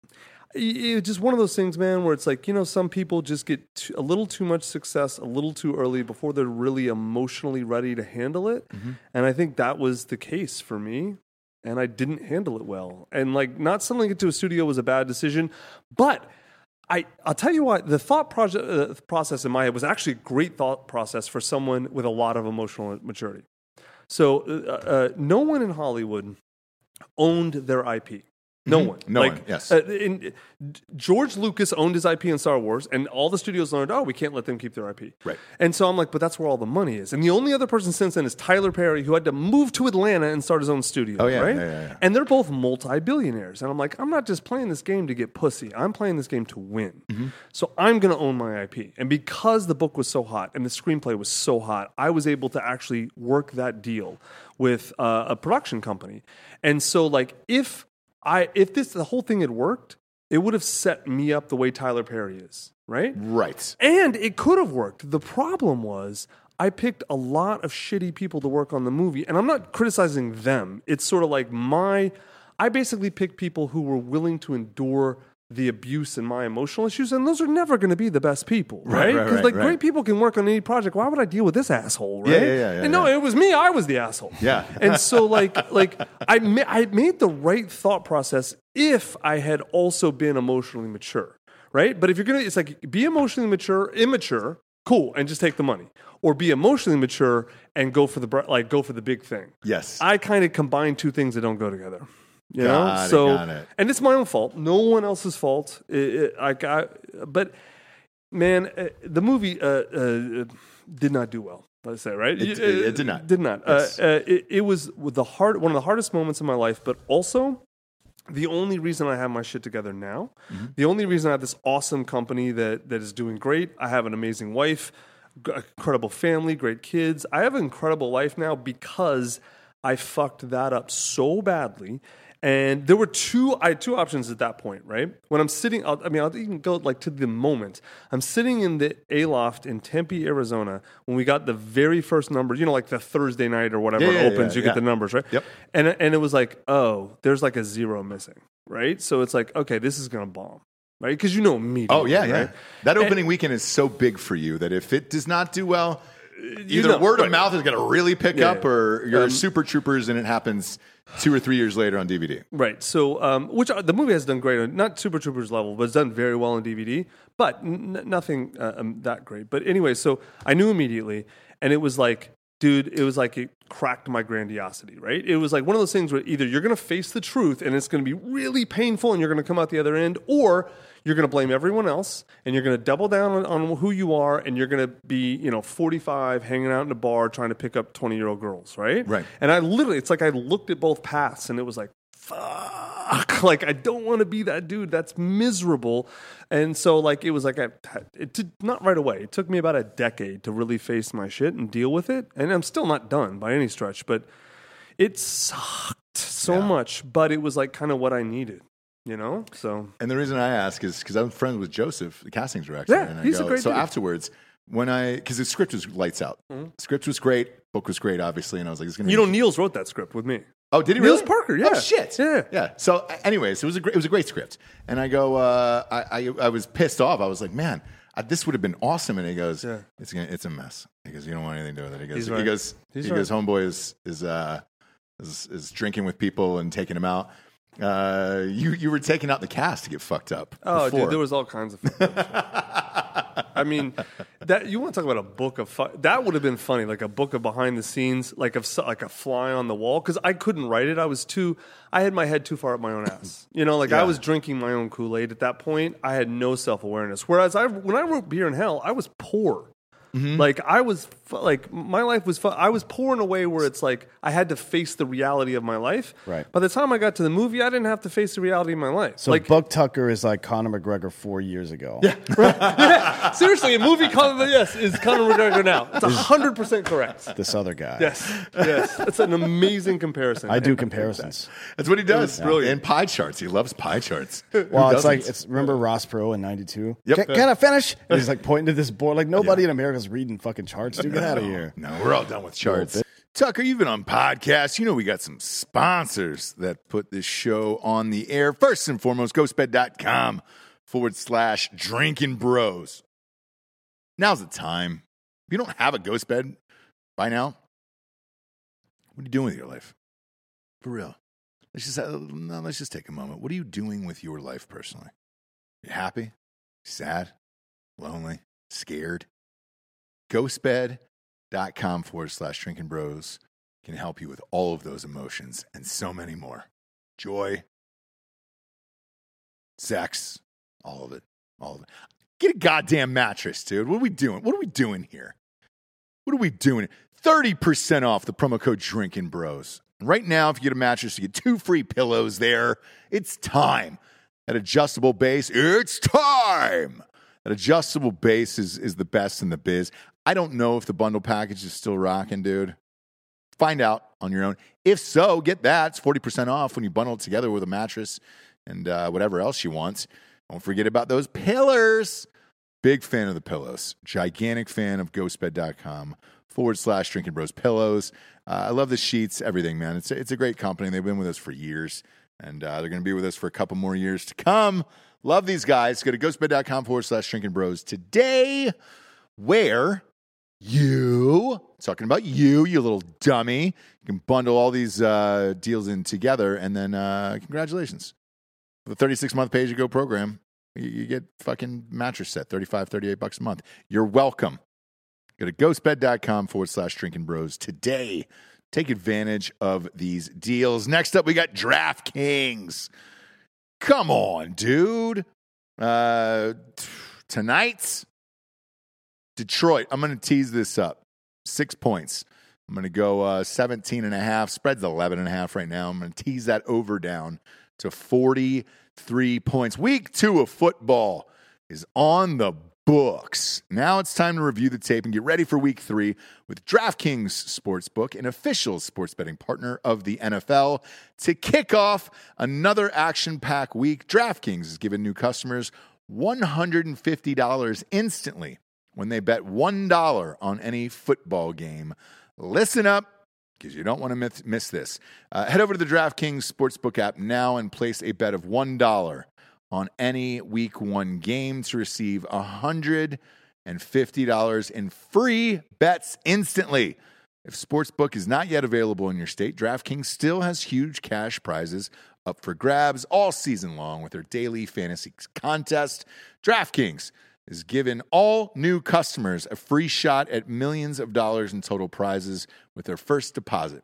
It was just one of those things, man, where it's like, you know, some people just get too, a little too much success a little too early before they're really emotionally ready to handle it. Mm-hmm. And I think that was the case for me. And I didn't handle it well. And like not selling it to a studio was a bad decision. But I, I'll tell you what, the thought project, uh, process in my head was actually a great thought process for someone with a lot of emotional maturity. So uh, uh, no one in Hollywood owned their I P. No Mm-hmm. one. No like, one, yes. Uh, in, George Lucas owned his I P in Star Wars, and all the studios learned, oh, we can't let them keep their I P. Right. And so I'm like, but that's where all the money is. And the only other person since then is Tyler Perry, who had to move to Atlanta and start his own studio. Oh, yeah, right? yeah, yeah, yeah. And they're both multi-billionaires. And I'm like, I'm not just playing this game to get pussy. I'm playing this game to win. Mm-hmm. So I'm going to own my I P. And because the book was so hot and the screenplay was so hot, I was able to actually work that deal with uh, a production company. And so, like, if I if this the whole thing had worked, it would have set me up the way Tyler Perry is, right? Right. And it could have worked. The problem was I picked a lot of shitty people to work on the movie, and I'm not criticizing them. It's sort of like my I basically picked people who were willing to endure the abuse and my emotional issues, and those are never going to be the best people, Right, right? right, Because right, like right. great people can work on any project. Why would I deal with this asshole, right? Yeah, yeah, yeah, yeah, and no, yeah. it was me. I was the asshole. Yeah. And so like like I ma- I made the right thought process if I had also been emotionally mature, right? But if you're gonna, it's like be emotionally mature, immature, cool, and just take the money, or be emotionally mature and go for the br- like go for the big thing. Yes. I kind of combine two things that don't go together. You Got know, it, so got it. and it's my own fault. No one else's fault. It, it, I got, but man, uh, the movie uh, uh, did not do well. Let's say, right? It- it- it did not. Did not. Yes. Uh, uh, it, it was the hard, one of the hardest moments in my life, but also the only reason I have my shit together now. Mm-hmm. The only reason I have this awesome company that that is doing great. I have an amazing wife, g- incredible family, great kids. I have an incredible life now because I fucked that up so badly. And there were two, I had two options at that point, right? When I'm sitting, I'll, I mean, I'll even go like to the moment. I'm sitting in the A-Loft in Tempe, Arizona, when we got the very first numbers, you know, like the Thursday night or whatever Yeah, it yeah, opens, yeah, you yeah. get the numbers, right? Yep. And, and it was like, oh, there's like a zero missing, right? So it's like, okay, this is going to bomb, right? Because you know me. Oh, yeah, yeah. right? That And- opening weekend is so big for you that if it does not do well, either know, word right. of mouth is going to really pick Yeah, up yeah. or you're Um, Super Troopers and it happens two or three years later on D V D. Right. So, um, which uh, the movie has done great on, not Super Troopers level, but it's done very well on D V D, but n- nothing uh, um, that great. But anyway, so I knew immediately, and it was like, dude, it was like it cracked my grandiosity, right? It was like one of those things where either you're going to face the truth and it's going to be really painful and you're going to come out the other end, or you're going to blame everyone else and you're going to double down on, on who you are and you're going to be, you know, forty-five hanging out in a bar trying to pick up twenty-year-old girls, right? Right. And I literally, it's like I looked at both paths and it was like, fuck, like I don't want to be that dude. That's miserable. And so like it was like I it did not right away. It took me about a decade to really face my shit and deal with it. And I'm still not done by any stretch, but it sucked so Yeah. much, but it was like kind of what I needed, you know? So And the reason I ask is because I'm friends with Joseph, the casting director. Yeah, and I he's a go, great So dude. afterwards, when I, because the script was lights out. Script was great, book was great, obviously, and I was like, it's going to you know, Niels wrote that script with me. Oh, did he Niels really? Parker, yeah. Oh, shit. Yeah. Yeah. So, anyways, it was a great, it was a great script. And I go, uh, I, I, I was pissed off. I was like, man, I, this would have been awesome. And he goes, Yeah. it's gonna, it's a mess. He goes, you don't want anything to do with it. He goes, He's he right. goes, He's he right. goes, homeboy is is, uh, is is drinking with people and taking them out. Uh, you you were taking out the cast to get fucked up. Oh, before. dude, there was all kinds of fucked up shit. I mean, that you want to talk about a book of fu- that would have been funny, like a book of behind the scenes, like of so- like a fly on the wall. Because I couldn't write it. I was too. I had my head too far up my own ass. You know, like Yeah. I was drinking my own Kool Aid at that point. I had no self awareness. Whereas I, when I wrote Beer in Hell, I was poor. Mm-hmm. Like I was, fu- like my life was, fu- I was poor in a way where it's like I had to face the reality of my life. Right. By the time I got to the movie, I didn't have to face the reality of my life. So like, Buck Tucker is like Conor McGregor four years ago. Yeah. Seriously, a movie called yes is Conor McGregor now. It's a hundred percent correct. This other guy. Yes, yes, it's an amazing comparison. I do comparisons. That's what he does. It's brilliant. And pie charts. He loves pie charts. Well, Who it's like doesn't? it's remember Ross Perot in ninety-two. Yep. Can, can I finish? And he's like pointing to this board. Like nobody in America's reading fucking charts. Dude, get out of here. No, we're all done with charts. Tucker, you've been on podcasts. You know we got some sponsors that put this show on the air. First and foremost, ghostbed.com forward slash drinking bros. Now's the time. If you don't have a ghost bed by now, what are you doing with your life? For real. Let's just, uh, no, let's just take a moment. What are you doing with your life personally? You happy? Sad? Lonely? Scared? Ghostbed.com forward slash drinking bros can help you with all of those emotions and so many more. Joy, sex, all of it. All of it. Get a goddamn mattress, dude. What are we doing? What are we doing here? What are we doing? thirty percent off the promo code Drinking Bros. Right now, if you get a mattress, you get two free pillows there. It's time. That adjustable base, it's time. That adjustable base is, is the best in the biz. I don't know if the bundle package is still rocking, dude. Find out on your own. If so, get that. It's forty percent off when you bundle it together with a mattress and uh, whatever else you want. Don't forget about those pillars. Big fan of the pillows. Gigantic fan of ghostbed.com forward slash drinking bros pillows. Uh, I love the sheets, everything, man. It's a, it's a great company. They've been with us for years, and uh, they're going to be with us for a couple more years to come. Love these guys. Go to ghostbed.com forward slash drinking bros today, where you, talking about you, you little dummy, you can bundle all these uh, deals in together, and then uh, congratulations. For the thirty-six month pay-as-you-go program, you, you get fucking mattress set, thirty-five, thirty-eight bucks a month. You're welcome. Go to ghostbed.com forward slash drinking bros today. Take advantage of these deals. Next up, we got DraftKings. Come on, dude. Uh, t- tonight, Detroit. I'm going to tease this up. Six points. I'm going to go uh, seventeen and a half. Spread's eleven and a half right now. I'm going to tease that over down to forty-three points. Week two of football is on the books. Now it's time to review the tape and get ready for week three with DraftKings Sportsbook, an official sports betting partner of the N F L. To kick off another action-packed week, DraftKings has given new customers one hundred fifty dollars instantly when they bet one dollar on any football game. Listen up, because you don't want to miss, miss this. Uh, head over to the DraftKings Sportsbook app now and place a bet of one dollar on any week one game to receive one hundred fifty dollars in free bets instantly. If Sportsbook is not yet available in your state, DraftKings still has huge cash prizes up for grabs all season long with their daily fantasy contest. DraftKings is giving all new customers a free shot at millions of dollars in total prizes with their first deposit.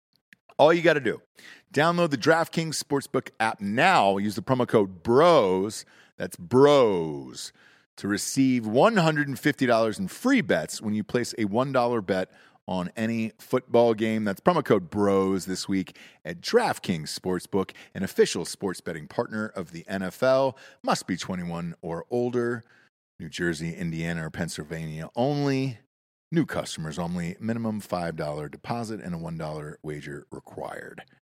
All you got to do, download the DraftKings Sportsbook app now. Use the promo code BROS, that's BROS, to receive one hundred fifty dollars in free bets when you place a one dollar bet on any football game. That's promo code BROS this week at DraftKings Sportsbook, an official sports betting partner of the N F L. Must be twenty-one or older. New Jersey, Indiana, or Pennsylvania only. New customers only. Minimum five dollars deposit and a one dollar wager required.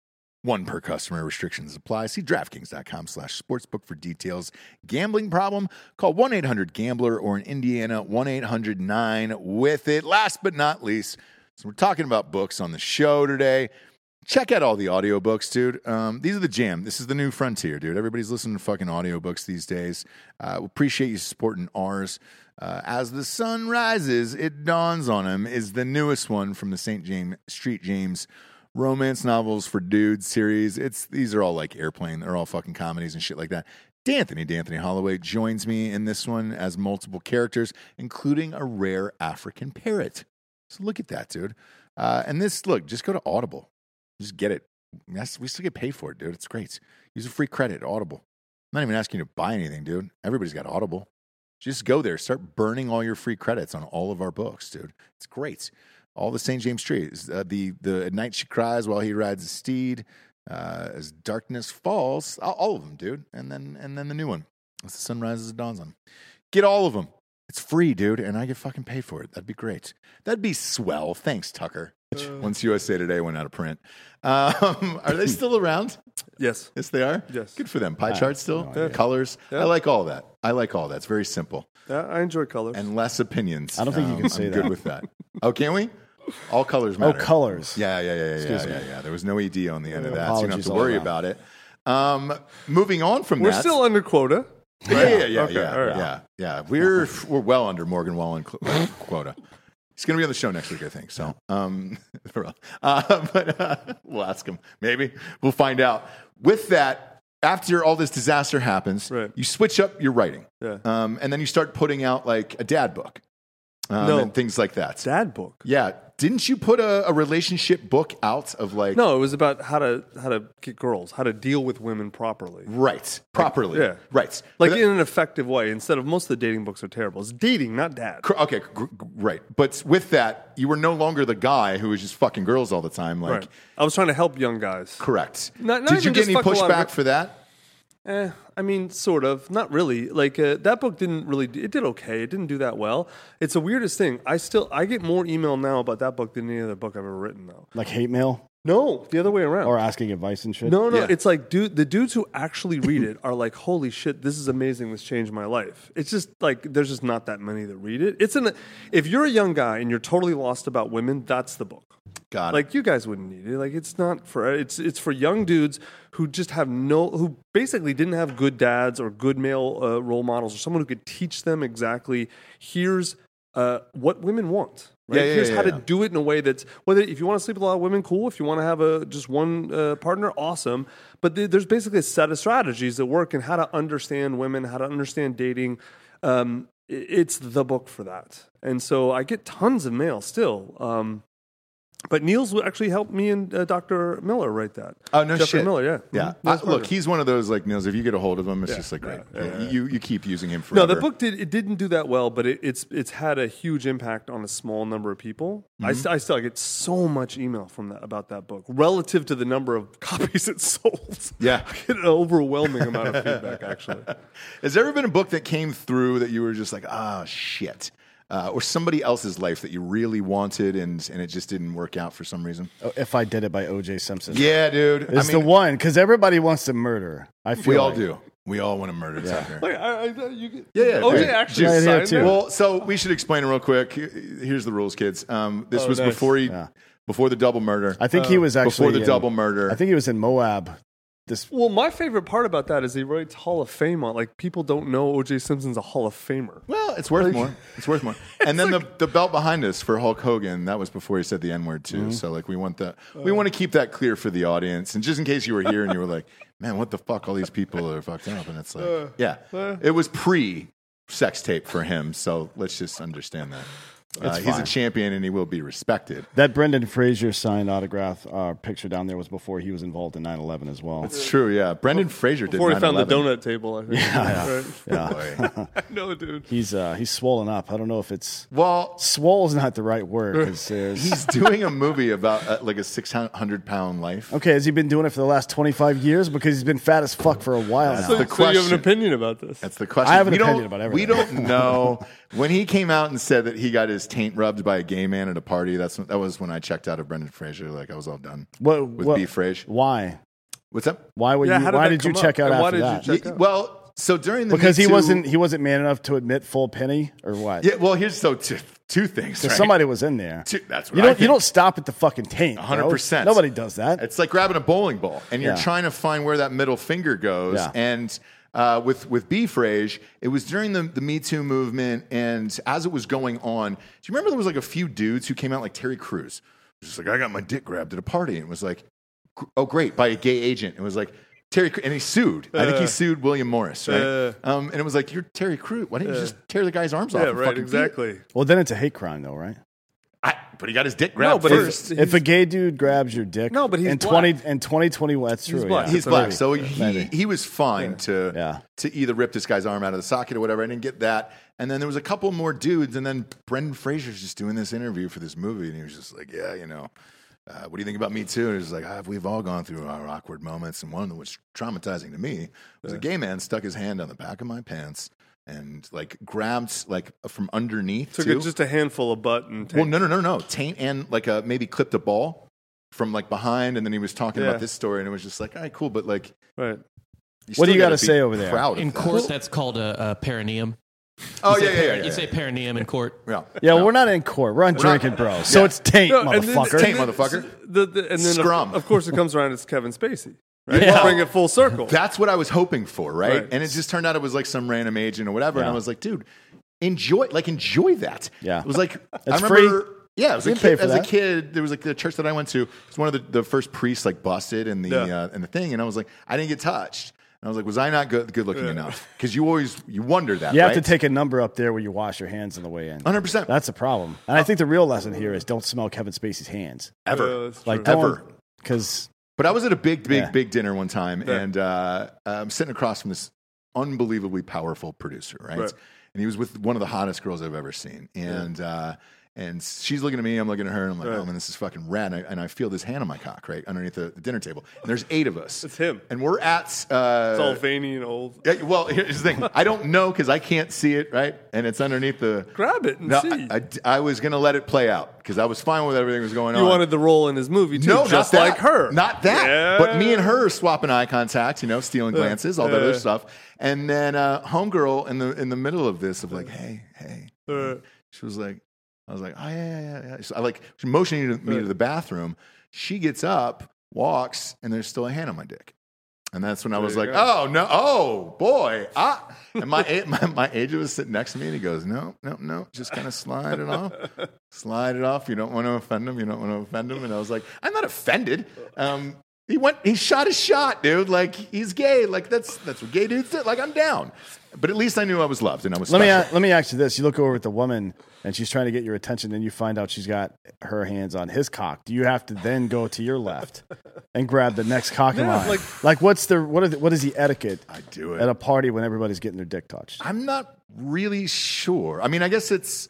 One per customer. Restrictions apply. See DraftKings.com slash sportsbook for details. Gambling problem? Call one eight hundred gambler or in Indiana, one eight hundred nine with it. Last but not least, so we're talking about books on the show today. Check out all the audiobooks, dude. Um, these are the jam. This is the new frontier, dude. Everybody's listening to fucking audiobooks these days. Uh, we appreciate you supporting ours. Uh, As the Sun Rises, It Dawns on Him is the newest one from the Saint James Street James romance novels for dudes series. It's These are all like Airplane. They're all fucking comedies and shit like that. D'Anthony, D'Anthony Holloway joins me in this one as multiple characters, including a rare African parrot. So look at that, dude. Uh, and this, look, just go to Audible. Just get it. That's, we still get paid for it, dude. It's great. Use a free credit, Audible. I'm not even asking you to buy anything, dude. Everybody's got Audible. Just go there. Start burning all your free credits on all of our books, dude. It's great. All the Saint James Street. Uh, the, the At Night She Cries While He Rides a Steed. Uh, as Darkness Falls. All, all of them, dude. And then and then the new one. As the sun rises and dawns on. Get all of them. It's free, dude, and I get fucking paid for it. That'd be great. That'd be swell. Thanks, Tucker. Uh, Once U S A Today went out of print. Um, are they still around? Yes. Yes, they are? Yes. Good for them. Pie Uh, charts still? no Colors? Yeah. I like all that. I like all that. It's very simple. Yeah, I enjoy colors. And less opinions. I don't think you Um, can say I'm that. good with that. Oh, can we? All colors Oh, matter. colors. Yeah, yeah, yeah, yeah, Excuse yeah, me. yeah, yeah. There was no E D on the end of that, so you don't have Apologies to all worry around. about it. Um, moving on from We're that. still under quota. Yeah, yeah, yeah, Okay, yeah, all right. yeah, yeah. We're we're well under Morgan Wallen cl- quota. He's going to be on the show next week, I think. So, um, uh, but uh, we'll ask him. Maybe we'll find out. With that, after all this disaster happens, Right. you switch up your writing, Yeah. um, and then you start putting out like a dad book, um, No. and things like that. Dad book. Yeah, didn't you put a, a relationship book out of like? No, it was about how to how to get girls, how to deal with women properly. right, properly, Yeah. right, Like But that- in an effective way, instead of most of the dating books are terrible. It's dating, not dad. Cor- Okay, gr- gr- right. But with that, you were no longer the guy who was just fucking girls all the time. Like, Right. I was trying to help young guys. correct. Not- not Did you even get just any fuck a lot of pushback gr- for that? Eh, I mean, sort of. Not really. Like uh, that book didn't really. It did okay. It didn't do that well. It's the weirdest thing. I still I get more email now about that book than any other book I've ever written, though. Like hate mail No, the other way around. or asking advice and shit. No, no, Yeah. it's like dude, the dudes who actually read it are like, "Holy shit, this is amazing! This changed my life." It's just like there's just not that many that read it. It's in. The, if you're a young guy and you're totally lost about women, that's the book. Got it. Like you guys wouldn't need it. Like it's not for it's it's for young dudes who just have no who basically didn't have good dads or good male uh, role models or someone who could teach them exactly here's uh, what women want. Right? Yeah, yeah, Here's yeah, how yeah. to do it in a way that's whether if you want to sleep with a lot of women, cool. If you want to have a just one uh, partner, awesome. But th- there's basically a set of strategies that work and how to understand women, how to understand dating. Um, i- it's the book for that. And so I get tons of mail still. Um, But Niels actually helped me and uh, Doctor Miller write that. Oh, no Jeffrey shit. Miller, yeah. Yeah. Mhm. I- Niels look, Berger. he's one of those like Nils. If you get a hold of him, it's Yeah, just like great. yeah, yeah, yeah. You you keep using him No, forever. the book did it didn't do that well, but it, it's it's had a huge impact on a small number of people. I, Mm-hmm. st- I still get so much email from that about that book relative to the number of copies it sold. Yeah. I get an overwhelming amount of feedback. Actually, Has there ever been a book that came through that you were just like, ah, shit? Uh, or somebody else's life that you really wanted and, and it just didn't work out for some reason? Oh, If I Did It by O J Simpson. Yeah, dude. It's I mean, the one because everybody wants to murder. I feel we all like. do. We all want to murder Tucker. like, I, I, you get, Yeah, yeah. O J Right. actually Right here, signed too. it. Well, so we should explain it real quick. Here's the rules, kids. Um, this Oh, was nice. before he, Yeah. before the double murder. I think he was actually before the in- double murder. I think he was in Moab. This Well, my favorite part about that is he writes Hall of Fame on. Like people don't know O J Simpson's a Hall of Famer. Well, it's worth more. It's worth more. And then the, the belt behind us for Hulk Hogan, that was before he said the N word too. Mm-hmm. So like we want that we want to keep that clear for the audience. And just in case you were here and you were like, man, what the fuck? All these people are fucked up. And it's like, yeah, it was pre sex tape for him. So let's just understand that. Uh, he's a fine. champion and he will be respected. that Brendan Fraser signed autograph uh, picture down there was before he was involved in nine eleven as well. It's true, yeah. Brendan Fraser did Before he found the nine eleven. donut table, I think. Yeah, yeah. Boy. I know, dude. He's uh, he's swollen up. I don't know if it's Well, swole is not the right word because there's. he's doing a movie about uh, like a six hundred pound life. Okay, has he been doing it for the last twenty-five years? Because he's been fat as fuck for a while now. the So you have question. an opinion about this? That's the question. I have an we opinion don't, about everything. We don't know. When he came out and said that he got his taint rubbed by a gay man at a party, that's that was when I checked out of Brendan Fraser. Like I was all done What, with what, B. Frasier. Why? What's up? Why would Yeah, you? how did Why that did you come check up? out And why after did you that? check- Y- well, so during the because Me he Too- wasn't he wasn't man enough to admit full penny or what? Yeah. Well, here's so two, two things. Because Right? somebody was in there. Two- that's what you I don't. You think. don't stop at the fucking taint. one hundred bro. percent. Nobody does that. It's like grabbing a bowling ball, and you're Yeah. trying to find where that middle finger goes. Yeah. And uh, with with B. Frasier, it was during the, the Me Too movement, and as it was going on, do you remember there was like a few dudes who came out, like Terry Crews, was just like, I got my dick grabbed at a party, and it was like, oh great, by a gay agent. It was like Terry, Cre- and he sued. I think he sued William Morris, right? Uh. um, and it was like, you're Terry Crews. Why didn't you just tear the guy's arms off? Yeah, and right, fucking beat it? exactly. well, then it's a hate crime, though, right? I, but he got his dick grabbed No, but first. he's- If a gay dude grabs your dick, No, but he's in black. twenty in twenty twenty, well, that's true. He's black. Yeah. He's It's a black, movie. so he Maybe. he was fine to Yeah. to either rip this guy's arm out of the socket or whatever. I didn't get that. And then there was a couple more dudes, and then Brendan Fraser's just doing this interview for this movie, and he was just like, "Yeah, you know, uh, what do you think about Me Too?" And he was like, ah, "We've all gone through our awkward moments, and one that was traumatizing to me was a gay man stuck his hand on the back of my pants and like grabbed like from underneath Took too. it just a handful of butt and Well, no, no, no, no. Taint and like a maybe clipped a ball from like behind, and then he was talking Yeah. about this story, and it was just like, all right, cool, but like, right. you What do still you gotta gotta be say over there? proud of In that. court, that's called a, a perineum. Oh You yeah, say yeah, yeah, per- yeah. You say perineum in court. yeah. Yeah, No. we're not in court. We're on not- drinking, bro. So Yeah. it's taint, No, and then- motherfucker. Taint, and then- motherfucker. The, the, and then Scrum. Of, of course, it comes around. It's Kevin Spacey. Right? Yeah. Bring it full circle. That's what I was hoping for, right? Right. And it just turned out it was like some random agent or whatever, and Yeah. I was like, dude, enjoy, like enjoy that. Yeah. It was like I It's remember. free. Yeah, it was You a can pay kid, for as a that. kid. There was like the church that I went to. It was one of the, the first priests like busted in the Yeah. uh, in the thing, and I was like, I didn't get touched. And I was like, was I not good, good looking enough? Because you always you wonder that. You have right? to take a number up there where you wash your hands on the way in. one hundred percent That's a problem. And I think the real lesson here is don't smell Kevin Spacey's hands. ever. Uh, that's Like, true. Ever. Because But I was at a big, big, Yeah. big dinner one time, Yeah. and uh, I'm sitting across from this unbelievably powerful producer, right? Right. And he was with one of the hottest girls I've ever seen, and uh, and she's looking at me, I'm looking at her, and I'm like, Right. oh man, this is fucking rad. And I, and I feel this hand on my cock, right, underneath the, the dinner table, and there's eight of us. It's him. and we're at. Uh, It's all veiny and old. yeah, well, here's the thing. I don't know because I can't see it, right? And it's underneath the. Grab it and No, see. I, I, I was going to let it play out because I was fine with everything that was going you on. wanted the role in his movie too, No, just not that. like her. Not that. Yeah. But me and her swapping eye contact, you know, stealing glances, all that yeah. other stuff. And then uh, homegirl in the in the middle of this of like, hey, hey. Uh, She was like, I was like, oh yeah, yeah, yeah. yeah. So I like she motioning me to the bathroom. She gets up, walks, and there's still a hand on my dick. And that's when I was you like, go. oh no, oh boy, ah. And my a- my, my agent was sitting next to me, and he goes, no, no, no, just kind of slide it off, slide it off. You don't want to offend him. You don't want to offend him. And I was like, I'm not offended. Um, he went, he shot his shot, dude. Like he's gay. Like that's that's what gay dudes do. Like I'm down. But at least I knew I was loved, and I was. let me special. a- let me ask you this: you look over at the woman and she's trying to get your attention, and you find out she's got her hands on his cock. Do you have to then go to your left and grab the next cock in Yeah, line? like- Like, what's the what, are the, what is the etiquette I do it. at a party when everybody's getting their dick touched? I'm not really sure. I mean, I guess it's,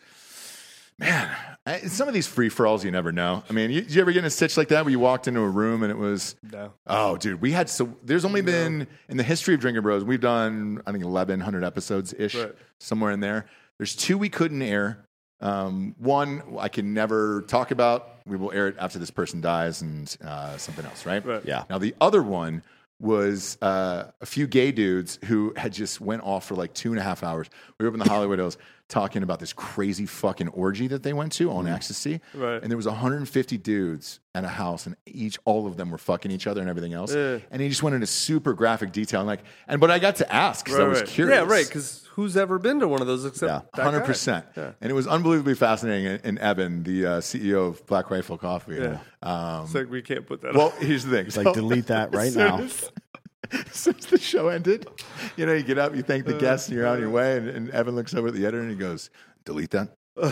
man, I, some of these free for alls you never know. I mean, you, did you ever get in a stitch like that where you walked into a room and it was, No. oh, dude, we had so, there's only been, in the history of Drinking Bros, we've done, I think, eleven hundred episodes ish, Right. somewhere in there. There's two we couldn't air. Um, one I can never talk about. We will air it after this person dies and uh, something else, right? Right. Yeah. Now, the other one was uh, a few gay dudes who had just went off for like two and a half hours. We were up in the Hollywood Hills talking about this crazy fucking orgy that they went to on ecstasy. Right. And there was one hundred fifty dudes at a house, and each, all of them were fucking each other and everything else. Yeah. And he just went into super graphic detail. And like, and but I got to ask because I Right, was right. curious. Yeah, right. Because who's ever been to one of those except Yeah. that guy? Hundred percent, Yeah. and it was unbelievably fascinating. And, and Evan, the uh, C E O of Black Rifle Coffee, Yeah. um, It's like we can't put that. well, on. here's the thing. Like, delete that right as soon now. As, as soon as the show ended, you know, you get up, you thank the guests, and you're on your way. And, and Evan looks over at the editor and he goes, "Delete that.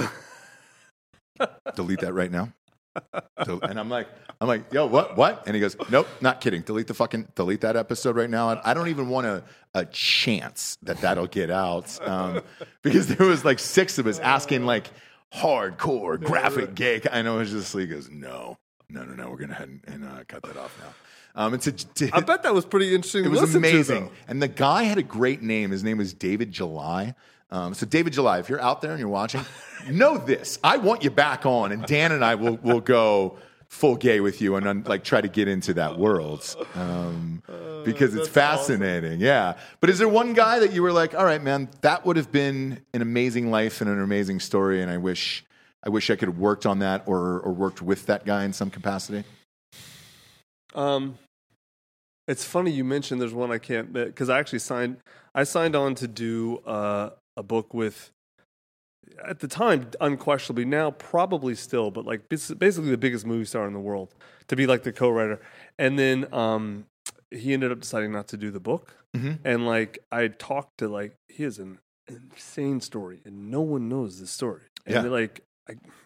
Delete that right now." Del- And I'm like, I'm like, yo, what, what? And he goes, nope, not kidding. Delete the fucking, delete that episode right now. I I don't even want a, a chance that that'll get out, um, because there was like six of us asking like hardcore graphic gay. And I was just like, he goes, no, no, no, no, we're gonna head and, and uh, cut that off now. Um, and to, to, I bet that was pretty interesting. it to was listen to, amazing. though. And the guy had a great name. His name was David July. Um, so David July, if you're out there and you're watching, know this. I want you back on, and Dan and I will will go full gay with you and un, like try to get into that world um, because it's that's fascinating. Yeah. But is there one guy that you were like, all right, man, that would have been an amazing life and an amazing story, and I wish I wish I could have worked on that or or worked with that guy in some capacity? Um, it's funny you mentioned there's one I can't because I actually signed. I signed on to do uh, a book with, at the time, unquestionably now probably still, but like bas- basically the biggest movie star in the world to be like the co-writer, and then um, he ended up deciding not to do the book, Mhm. and like I talked to like he has an insane story and no one knows this story, and Yeah. like I,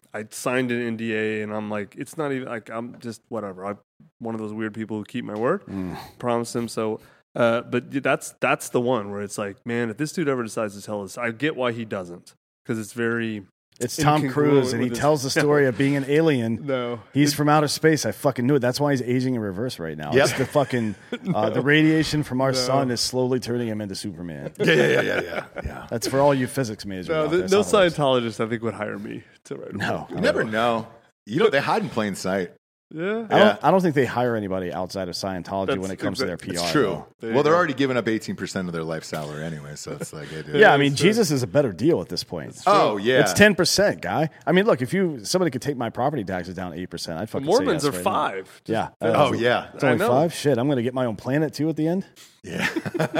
I signed an N D A, and I'm like, it's not even like I'm just whatever. I'm one of those weird people who keep my word. Mm. Promise him so. Uh, but that's that's the one where it's like, man, if this dude ever decides to tell us, I get why he doesn't, because it's very. It's Tom Cruise, and he tells the story of being an alien. No, he's from outer space. I fucking knew it. That's why he's aging in reverse right now. Yep. It's the fucking no. uh, the radiation from our no. sun is slowly turning him into Superman. Yeah, yeah, yeah, yeah, yeah. yeah. That's for all you physics majors. No, the, no Scientologist, I think, would hire me to write. A no, you never know. You know, they hide in plain sight. Yeah. I don't, I don't think they hire anybody outside of Scientology That's when it comes exactly, to their P R. It's true. Well, they're already giving up eighteen percent of their life salary anyway, so it's like, hey, dude. Yeah, I mean, Jesus is a better deal at this point. Oh, yeah. It's ten percent, guy. I mean, look, if you somebody could take my property taxes down eight percent, I'd fucking Mormons say yes are right five. Now. Yeah. Uh, oh, yeah. It's only five? Shit, I'm going to get my own planet, too, at the end? Yeah.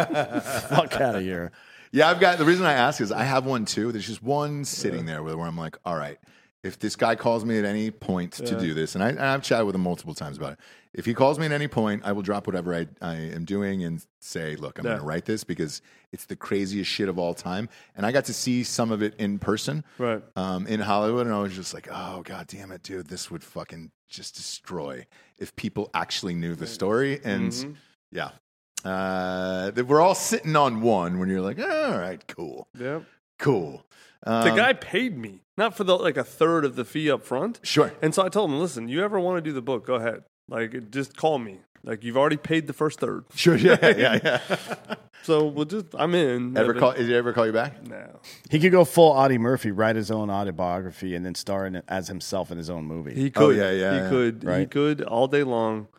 Fuck out of here. Yeah, I've got, the reason I ask is I have one, too. There's just one sitting there where, where I'm like, all right. If this guy calls me at any point yeah. to do this, and, I, and I've chatted with him multiple times about it, if he calls me at any point, I will drop whatever I, I am doing and say, look, I'm yeah. going to write this because it's the craziest shit of all time. And I got to see some of it in person right. um, in Hollywood, and I was just like, oh, God damn it, dude, this would fucking just destroy if people actually knew the story. And mm-hmm. yeah, uh, we're all sitting on one when you're like, oh, all right, cool. Yeah. Cool. Um, the guy paid me, not for the like a third of the fee up front. Sure. And so I told him, listen, you ever want to do the book, go ahead. Like, just call me. Like, you've already paid the first third. Sure, yeah, yeah, yeah. So we'll just, I'm in. Ever call, did he ever call you back? No. He could go full Audie Murphy, write his own autobiography, and then star in it as himself in his own movie. He could. Oh, yeah, yeah. He yeah. could. Right. He could all day long.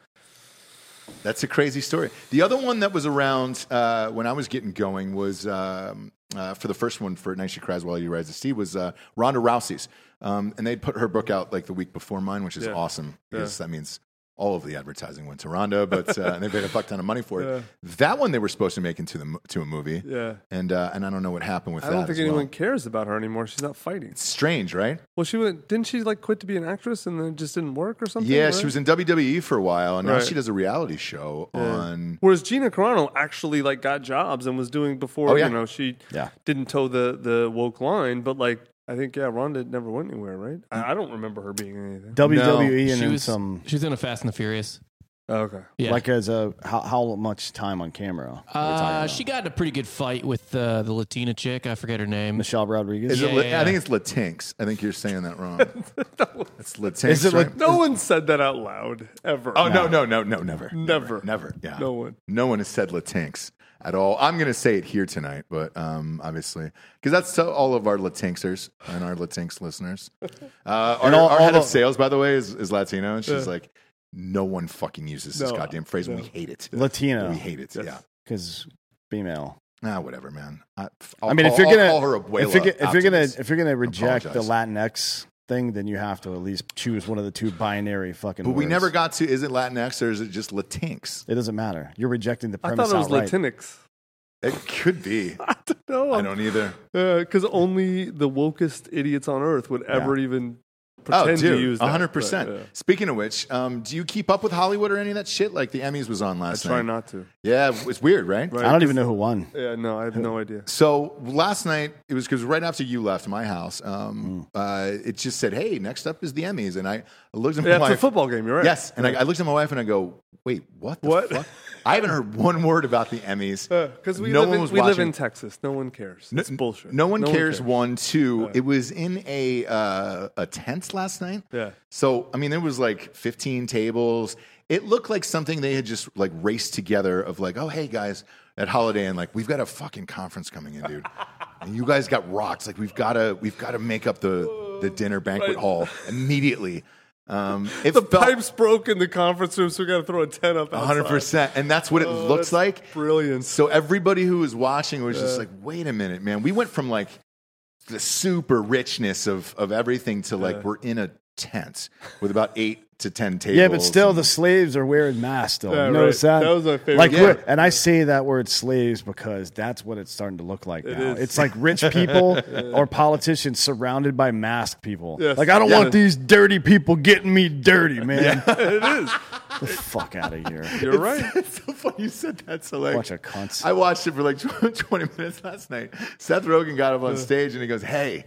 That's a crazy story. The other one that was around uh, when I was getting going was um, uh, for the first one for Night She Cries While You Rise to See was uh, Ronda Rousey's. Um, and they put her book out like the week before mine, which is yeah. awesome because yeah. that means all of the advertising went to Ronda, but uh, and they paid a fuck ton of money for it. Yeah. That one they were supposed to make into the to a movie. Yeah. And uh, and I don't know what happened with I that. don't think as anyone well. cares about her anymore. She's not fighting. It's strange, right? Well, she went. Didn't she like quit to be an actress and then it just didn't work or something? Yeah, right? she was in W W E for a while, and now Right. she does a reality show Yeah. on. Whereas Gina Carano actually like got jobs and was doing before. Oh, yeah. You know, she Yeah. didn't toe the the woke line, but like I think yeah, Ronda never went anywhere, right? I, I don't remember her being in anything. W W E No. and She then was some, She was in a Fast and the Furious. Oh, okay. Yeah. like as a, how, how much time on camera? are we talking uh, about? she got in a pretty good fight with uh, the Latina chick. I forget her name. Michelle Rodriguez? Is Yeah, it? La- yeah, I think yeah. it's Latinx. I think you're saying that wrong. It's Latinx. Is it right? La- No one said that out loud ever. Oh no, no, no, no, never, Never. never. Yeah, No one. no one has said Latinx at all. I'm going to say it here tonight, but um, obviously, because that's to all of our Latinxers and our Latinx listeners. Uh, our And all- our head all of the- sales, by the way, is, is Latino, and she's Yeah. like, no one fucking uses this No, goddamn phrase, and no. we hate it. Latino. We hate it. Yes. Yeah. Because female. Ah, whatever, man. I, I'll I mean, call, if you're I'll gonna call her abuela if you're, if you're gonna after if you're gonna reject the apologize. Latinx thing, then you have to at least choose one of the two binary fucking. But we words. never got to. Is it Latinx or is it just Latinx? It doesn't matter. You're rejecting the I premise thought it was outright. Latinx. It could be. I don't know. I don't either. Because only the wokest idiots on earth would ever Yeah. even Oh, pretend to dude, use that. one hundred but, percent. yeah. Speaking of which, um, do you keep up with Hollywood or any of that shit? Like the Emmys was on I last try night. not to. Yeah, it's weird, right? Right. I don't even know who won. Yeah, no, I have no idea. So last night, it was because right after you left my house, um, uh, it just said, hey, next up is the Emmys. And I looked at my Yeah, it's wife. a football game, you're right. Yes. And I, I looked at my wife and I go, wait, what the What? fuck? I haven't heard one word about the Emmys. Because we, no live, one in, was we live watching. in Texas. No one cares. It's bullshit. No one cares. One, two. Yeah. It was in a uh, a tent last night. Yeah. So I mean, there was like fifteen tables. It looked like something they had just like raced together. Of like, oh hey guys, at Holiday Inn, like we've got a fucking conference coming in, dude, and you guys got rocks. Like we've got to we've got to make up the the dinner banquet Right. hall immediately. Um, it The felt pipes broke in the conference room, so we got to throw a tent up outside. one hundred percent, and that's what it Oh, looks that's like. Brilliant. So everybody who was watching was just like, wait a minute, man. We went from like the super richness of, of everything to like Yeah. we're in a tent with about eight to ten tables. Yeah, but still, the slaves are wearing masks. Still, Yeah, you notice right. that? That was my favorite. Like, Yeah. we're- and I say that word slaves because that's what it's starting to look like It now. is. It's like rich people or politicians surrounded by masked people. Yes. Like, I don't Yeah. want these dirty people getting me dirty, man. It is. The fuck out of here. You're right. It's so funny you said that. So like, Bunch of cunts. I watched it for like twenty minutes last night. Seth Rogen got up on stage and he goes, "Hey,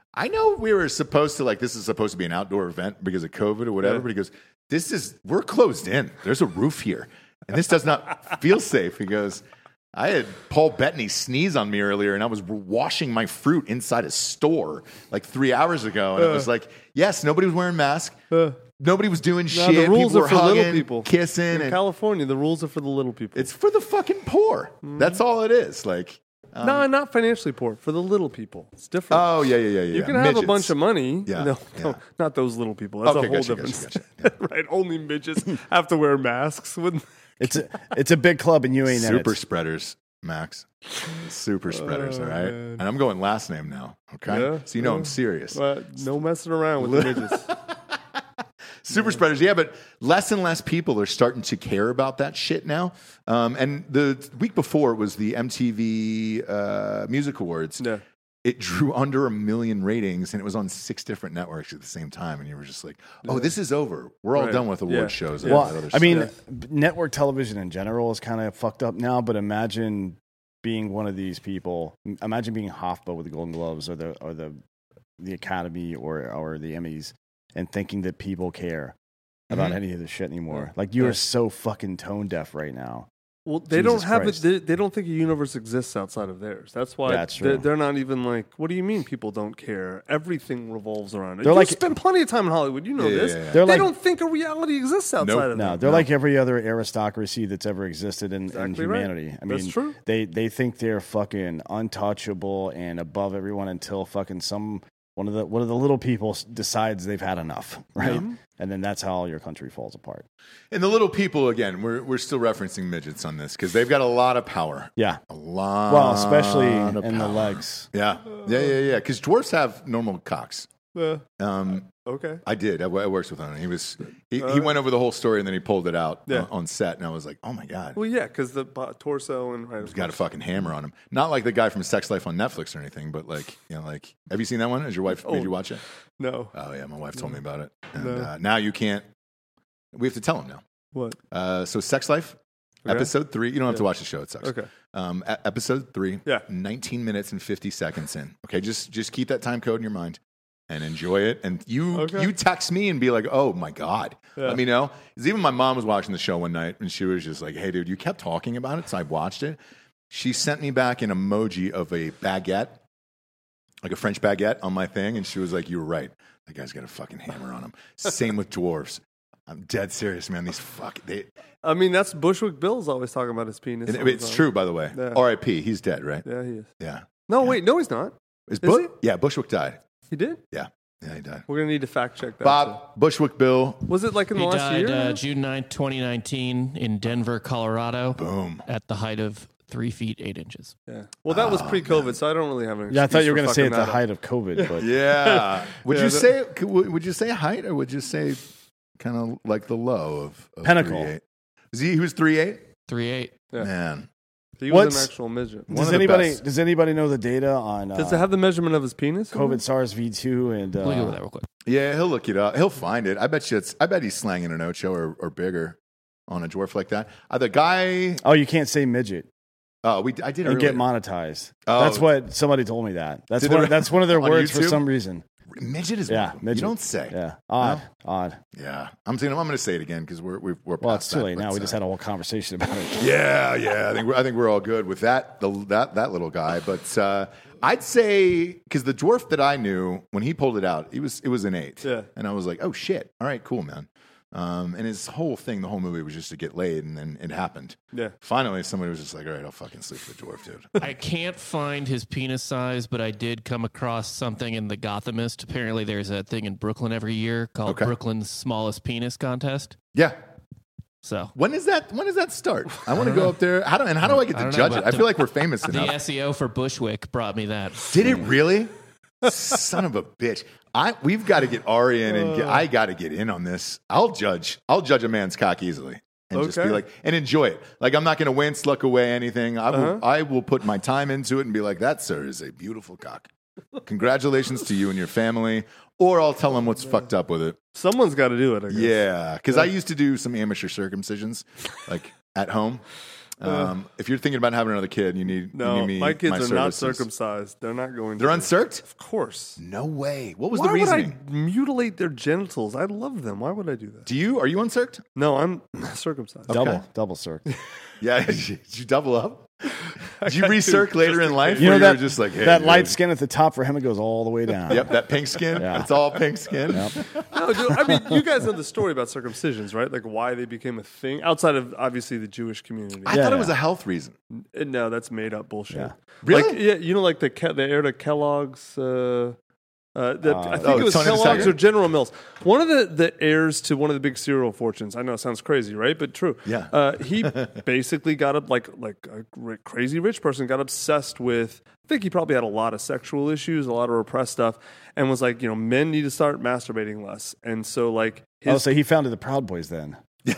I know we were supposed to, like, this is supposed to be an outdoor event because of COVID or whatever, Yeah. but he goes, this is, we're closed in. There's a roof here, and this does not feel safe. He goes, I had Paul Bettany sneeze on me earlier, and I was washing my fruit inside a store like three hours ago, and Uh. it was like, yes, nobody was wearing masks. Uh. Nobody was doing No, shit. the rules people are were for hugging, little people. kissing, In and California, the rules are for the little people. it's for the fucking poor. That's all it is. Like, um, no, not financially poor. For the little people, it's different. oh yeah, yeah, yeah, yeah. you can have Midgets. a bunch of money. Yeah, No, yeah. no, not those little people. That's Okay, a whole gotcha, different. gotcha, right? Only midgets have to wear masks. Wouldn't- It's a, it's a big club, and you ain't in Super it. spreaders, Max. Super spreaders, all right? man. And I'm going last name now, okay? Yeah, So you know yeah. I'm serious. Well, no messing around with the midgets. Super spreaders, yeah, but less and less people are starting to care about that shit now. Um, and the week before was the M T V uh, Music Awards. Yeah. It drew under a million ratings, and it was on six different networks at the same time. And you were just like, "Oh, this is over. We're all Right. done with award Yeah. shows." And Well, all that other I mean, stuff." network television in general is kind of fucked up now. But imagine being one of these people. Imagine being Hoffa with the Golden Globes or the or the the Academy or or the Emmys, and thinking that people care about Mhm. any of this shit anymore. Like you Yeah. are so fucking tone deaf right now. Well, they Jesus don't have Christ. it. They, they don't think a universe exists outside of theirs. That's why That's they're, true. they're not even like. What do you mean people don't care? Everything revolves around it. They're You like- spend plenty of time in Hollywood. You know Yeah, this. yeah, yeah. They're they like- don't think a reality exists outside Nope. of No, them. they're like every other aristocracy that's ever existed in, in Exactly right. humanity. I That's mean, true. they they think they're fucking untouchable and above everyone until fucking some one of the one of the little people s- decides they've had enough, right? And then that's how your country falls apart. And the little people, again, we're we're still referencing midgets on this because they've got a lot of power. Yeah. A lot. Well, especially of in the power. legs. Yeah, yeah, yeah, yeah. Because dwarfs have normal cocks. Uh, Um, okay. I did. I, I worked with him. He was. He, he Uh, went over the whole story and then he pulled it out Yeah. on, on set, and I was like, "Oh my god, Well, yeah, because the bo- torso and right. he's got a fucking hammer on him." Not like the guy from Sex Life on Netflix or anything, but like, you know, like, have you seen that one? Has your wife Oh. made you watch it? No. Oh yeah, my wife told me about it, and No. uh, now you can't. We have to tell him now. What? Uh, so, Sex Life, Okay. episode three. You don't have to Yeah. watch the show; it sucks. Okay. Um, e- episode three. Yeah. nineteen minutes and fifty seconds in. Okay, just just keep that time code in your mind and enjoy it. And you Okay. you text me and be like, "Oh my god," Yeah. let me know. Because even my mom was watching the show one night and she was just like, "Hey, dude, you kept talking about it, so I watched it." She sent me back an emoji of a baguette, like a French baguette, on my thing, and she was like, "You were right. That guy's got a fucking hammer on him." Same with dwarves. I'm dead serious, man. These fuck they. I mean, that's Bushwick Bill's always talking about his penis. and all the it's time. true, by the way. Yeah. R I P He's dead, right? Yeah, he is. Yeah. No, Yeah. wait, no, he's not. Is Is Bu- Yeah, Bushwick died. He did. Yeah. Yeah, he died. We're gonna need to fact check that. Bob, Bushwick Bill, too. Was it like in the He last died year? uh, June ninth, twenty nineteen in Denver, Colorado boom. at the height of three feet, eight inches. yeah. Well, that was Oh, pre-COVID, man. so I don't really have an. Yeah, I thought excuse you were for going to say at fucking the that height of COVID, but Yeah. Would Yeah, you that- say could- would would you say height or would you say kind of like the low of, of Pinnacle. three eight? Was he he was three eight? Three eight. Yeah. Man. up. He was What's- an actual midget. One does of the anybody best. does anybody know the data on uh, Does it have the measurement of his penis? COVID SARS V two and Look at uh, that real quick. Yeah, he'll look it up. He'll find it. I bet you it's I bet he's slanging an Ocho or, or bigger on a dwarf like that. Uh, the guy oh, you can't say midget oh we I did it and get earlier. monetized. Oh. That's what somebody told me. That that's Did one, they- that's one of their on words for YouTube? some reason. Midget is Yeah, one of them. midget. You don't say. Yeah, odd, odd. Yeah. I'm saying I'm going to say it again because we're we're, we're Well, past it's too that, late but, now. We uh, just had a whole conversation about it. Yeah, yeah. I think we're, I think we're all good with that. The, that that little guy, but uh, I'd say because the dwarf that I knew when he pulled it out, he was it was an eight. Yeah. and I was like, oh shit, all right, cool, man. Um, and his whole thing, the whole movie was just to get laid, and then it happened. Yeah. Finally, somebody was just like, all right, I'll fucking sleep with the dwarf, dude. I can't find his penis size, but I did come across something in the Gothamist. Apparently, there's a thing in Brooklyn every year called Okay. Brooklyn's Smallest Penis Contest. Yeah. So When does that? When does that start? I want to go up there. How do and how do I get I to don't know, judge but it? I the- feel like we're famous the enough. S E O for Bushwick brought me that. Did it really? Son of a bitch! I we've got to get Ari in, and get, I got to get in on this. I'll judge. I'll judge a man's cock easily, and just be Okay. like, and enjoy it. Like I'm not going to wince, look away, anything. I will. Uh-huh. I will put my time into it and be like, that sir is a beautiful cock. Congratulations to you and your family. Or I'll tell them what's fucked up with it. Someone's got to do it. I guess. Yeah, because I used to do some amateur circumcisions, like at home. Um, if you're thinking about having another kid, you need No, you need me, my kids are not services. circumcised. They're not going. They're to uncirced? Of course. No way. What was Why the reasoning? would I mutilate their genitals? I love them. Why would I do that? Do you? Are you uncirced? No, I'm circumcised. Double, double circ. Yeah. Did you double up? Did you recirc later in life? You know where that were just like, hey, that dude. light skin at the top for him, it goes all the way down. Yep, that pink skin. Yeah. It's all pink skin. Yep. No, dude, I mean, you guys know the story about circumcisions, right? Like why they became a thing outside of obviously the Jewish community. I Yeah, thought it yeah. was a health reason. Uh, no, that's made up bullshit. Yeah. Really? Like, yeah, you know, like the Ke- the heir to Kellogg's. Uh, uh, the, Uh, I think oh, it was Tony the Kellogg's Tiger? or General Mills. One of the, the heirs to one of the big cereal fortunes. I know it sounds crazy, right? But true. Yeah. Uh, he basically got up like like a r- crazy rich person. Got obsessed with. I think he probably had a lot of sexual issues, a lot of repressed stuff, and was like, you know, men need to start masturbating less. And so like his Oh, so he founded the Proud Boys then.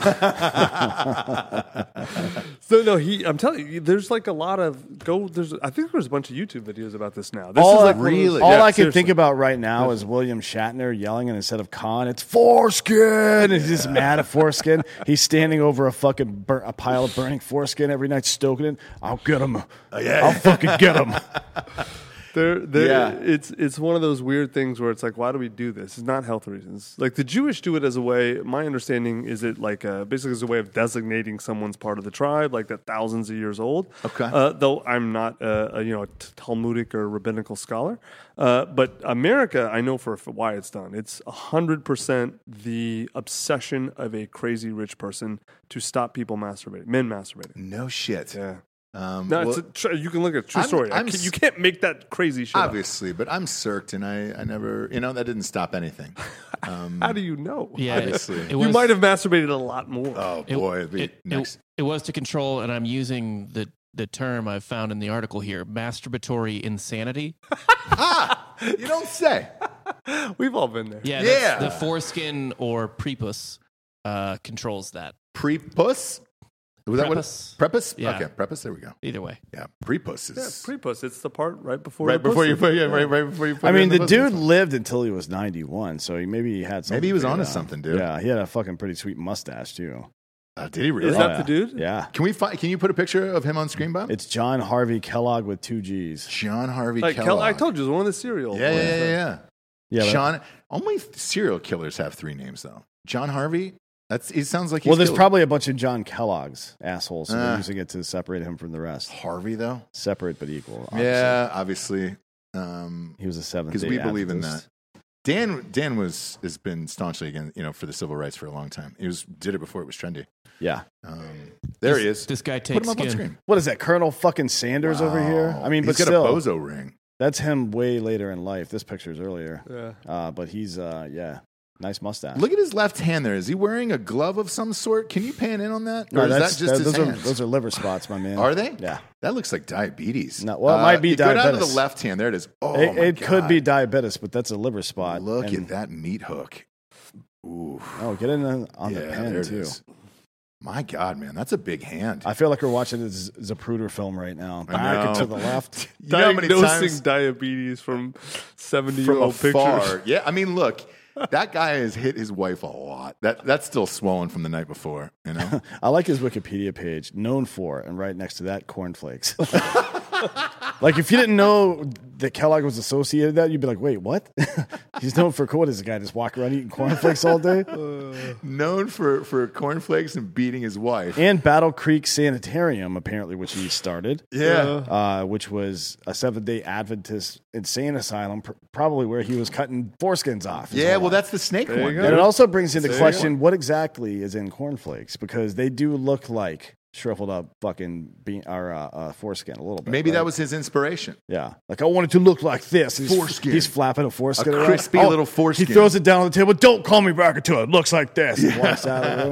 So no, he. I'm telling you, there's like a lot of go. There's, I think there's a bunch of YouTube videos about this now. This all is like I, one of those- really- all Yeah, I can seriously. think about right now is William Shatner yelling, and instead of Khan, it's foreskin. And he's just mad at foreskin. He's standing over a fucking bur- a pile of burning foreskin every night, stoking it. I'll get him. I'll fucking get him. They're, they're, Yeah. it's it's one of those weird things where it's like, why do we do this? It's not health reasons. Like the Jewish do it as a way. My understanding is it like uh basically as a way of designating someone's part of the tribe, like that thousands of years old. Okay. Uh, though I'm not uh, a you know a t- Talmudic or rabbinical scholar, uh, but America, I know for, for why it's done. It's a hundred percent the obsession of a crazy rich person to stop people masturbating, men masturbating. No shit. Yeah. Um, No, well, it's a tr- you can look at a true I'm- story. I I'm can't- s- you can't make that crazy shit up. obviously, but I'm circed, and I, I never, you know, that didn't stop anything. Um, How do you know? Yeah, it, Obviously. it You was, might have masturbated a lot more. oh it, boy, it'd be it, next. it, it was to control, and I'm using the the term I've found in the article here: masturbatory insanity. You don't say. We've all been there. Yeah, Yeah. that's the foreskin or prepuce uh, controls that. Prepus. Was that what? it- Prepuce. Prepuce. Yeah. Okay, prepuce. There we go. Either way, Yeah, prepus is Yeah, prepus. It's the part right before right the before you pussy. put. Yeah, right, right before you put. I it mean, in the pussy. dude lived until he was ninety-one, so he, maybe he had something. Maybe he was figured onto out. something, dude. Yeah, he had a fucking pretty sweet mustache too. Uh, did he really? Is Oh, that yeah. the dude? Yeah, Can we find? Can you put a picture of him on screen, Bob? it's John Harvey Kellogg with two G's. John Harvey Like Kel- Kellogg. I told you, it was one of the cereal. Yeah, yeah, ones. yeah, yeah. yeah. Yeah, but- Sean. Only serial killers have three names, though. John Harvey. That's. He sounds like he's well, there's killed. probably a bunch of John Kellogg's assholes, so Uh. they're using it to separate him from the rest. Harvey, though. Separate but equal. Obviously. Yeah, obviously. Um, he was a seventh. because day we believe in Adventist. that. Dan Dan was has been staunchly against you know for the civil rights for a long time. He was did it before it was trendy. Yeah. Um, there this, he is. This guy Put takes him up on skin. screen. What is that, Colonel fucking Sanders over here? I mean, he's but got still, a bozo ring. that's him way later in life. This picture's earlier, Yeah. uh, but he's uh, yeah, nice mustache. Look at his left hand there. Is he wearing a glove of some sort? Can you pan in on that? No, or is that that's- just that- his those are hands? those are liver spots, my man. Are they? Yeah. That looks like diabetes. No, well, it might be you Go down to diabetes. the left hand. There it is. Oh, it my it could God. be diabetes, but that's a liver spot. Look And- at that meat hook. Ooh. Oh, get in the, on yeah, the pen there it too. is. My God, man, that's a big hand. I feel like we're watching a Z- Zapruder film right now. I Back know. and to the left. You know how many Diagnosing times diabetes from seventy year from old afar? pictures. Yeah, I mean, look, that guy has hit his wife a lot. That that's still swollen from the night before. You know. I like his Wikipedia page, known for, and right next to that, cornflakes. Like, if you didn't know that Kellogg was associated with that, you'd be like, wait, what? He's known for, what is the guy, just walk around eating cornflakes all day? Known for, for cornflakes and beating his wife. And Battle Creek Sanitarium, apparently, which he started, yeah. uh, which was a Seventh-day Adventist insane asylum, pr- probably where he was cutting foreskins off. his Yeah, whole well, life. that's the snake There you one. go. And it also brings into There you question what exactly is in cornflakes, because they do look like shriveled up fucking bean or uh, uh, foreskin a little bit. Maybe right? that was his inspiration. Yeah, like I want it to look like this. He's, Foreskin. He's flapping a foreskin, A around. crispy Oh, little foreskin. He throws it down on the table. Don't call me back until it looks like this. He walks out of the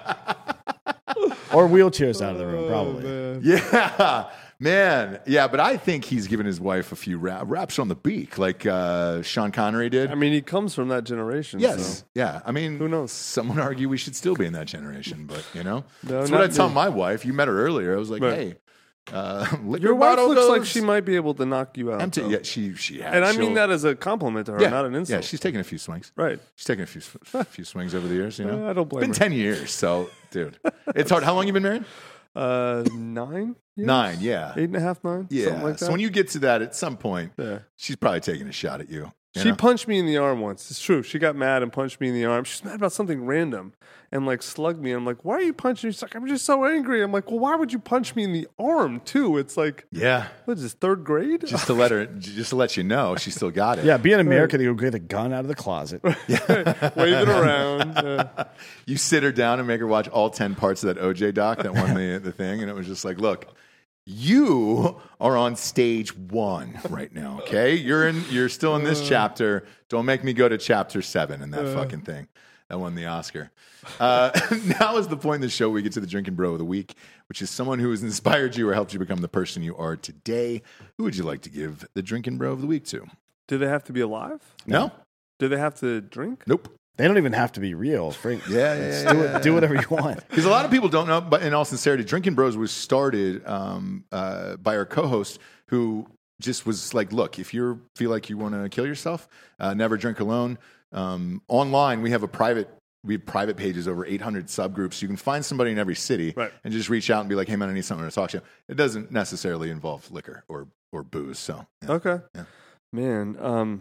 room, or wheelchairs out of the room, probably. Yeah, man. Yeah, but I think he's given his wife a few rap, raps on the beak, like uh, Sean Connery did. I mean, he comes from that generation. yes. So. Yeah. I mean, Who knows? Some would argue we should still be in that generation, but you know, No, that's what I not tell me. my wife. You met her earlier. I was like, Right. hey, uh, liquor Your wife bottle looks like goes she might be able to knock you out. empty. though. Yeah, she she has. And I She'll- mean that as a compliment to her, yeah, not an insult. Yeah, she's taken a few swings. right. She's taken a few a few swings over the years. You know, Uh, I don't blame It's been her. ten years, so dude, it's hard. How long you been married? Uh, nine. Years? Nine, yeah. Eight and a half, nine. Yeah. Something like that. So when you get to that at some point, Yeah. she's probably taking a shot at you. you She know? punched me in the arm once. It's true. She got mad and punched me in the arm. She's mad about something random and like slugged me. I'm like, why are you punching me? She's like, I'm just so angry. I'm like, well, why would you punch me in the arm too? It's like, Yeah. what is this, third grade? Just to let her, just to let you know, she still got it. Yeah, being American, you go get a gun out of the closet. Wave it around. Uh, You sit her down and make her watch all ten parts of that O J doc that won the, the thing. And it was just like, look, you are on stage one right now, okay? You're in. You're still in this chapter. Don't make me go to chapter seven in that fucking thing that won the Oscar. Uh, now is the point in the show where we get to the Drinking Bro of the Week, which is someone who has inspired you or helped you become the person you are today. Who would you like to give the Drinking Bro of the Week to? do they have to be alive? No? Do they have to drink? Nope. They don't even have to be real. Frank, Yeah, yeah, just yeah, do, yeah, it, do whatever you want. Because a lot of people don't know, but in all sincerity, Drinking Bros was started um, uh, by our co-host who just was like, look, if you feel like you want to kill yourself, uh, never drink alone. Um, online, we have a private, we have private pages, over eight hundred subgroups. You can find somebody in every city Right. and just reach out and be like, hey, man, I need someone to talk to. It doesn't necessarily involve liquor or, or booze. So, yeah. Okay. Yeah. Man. Um,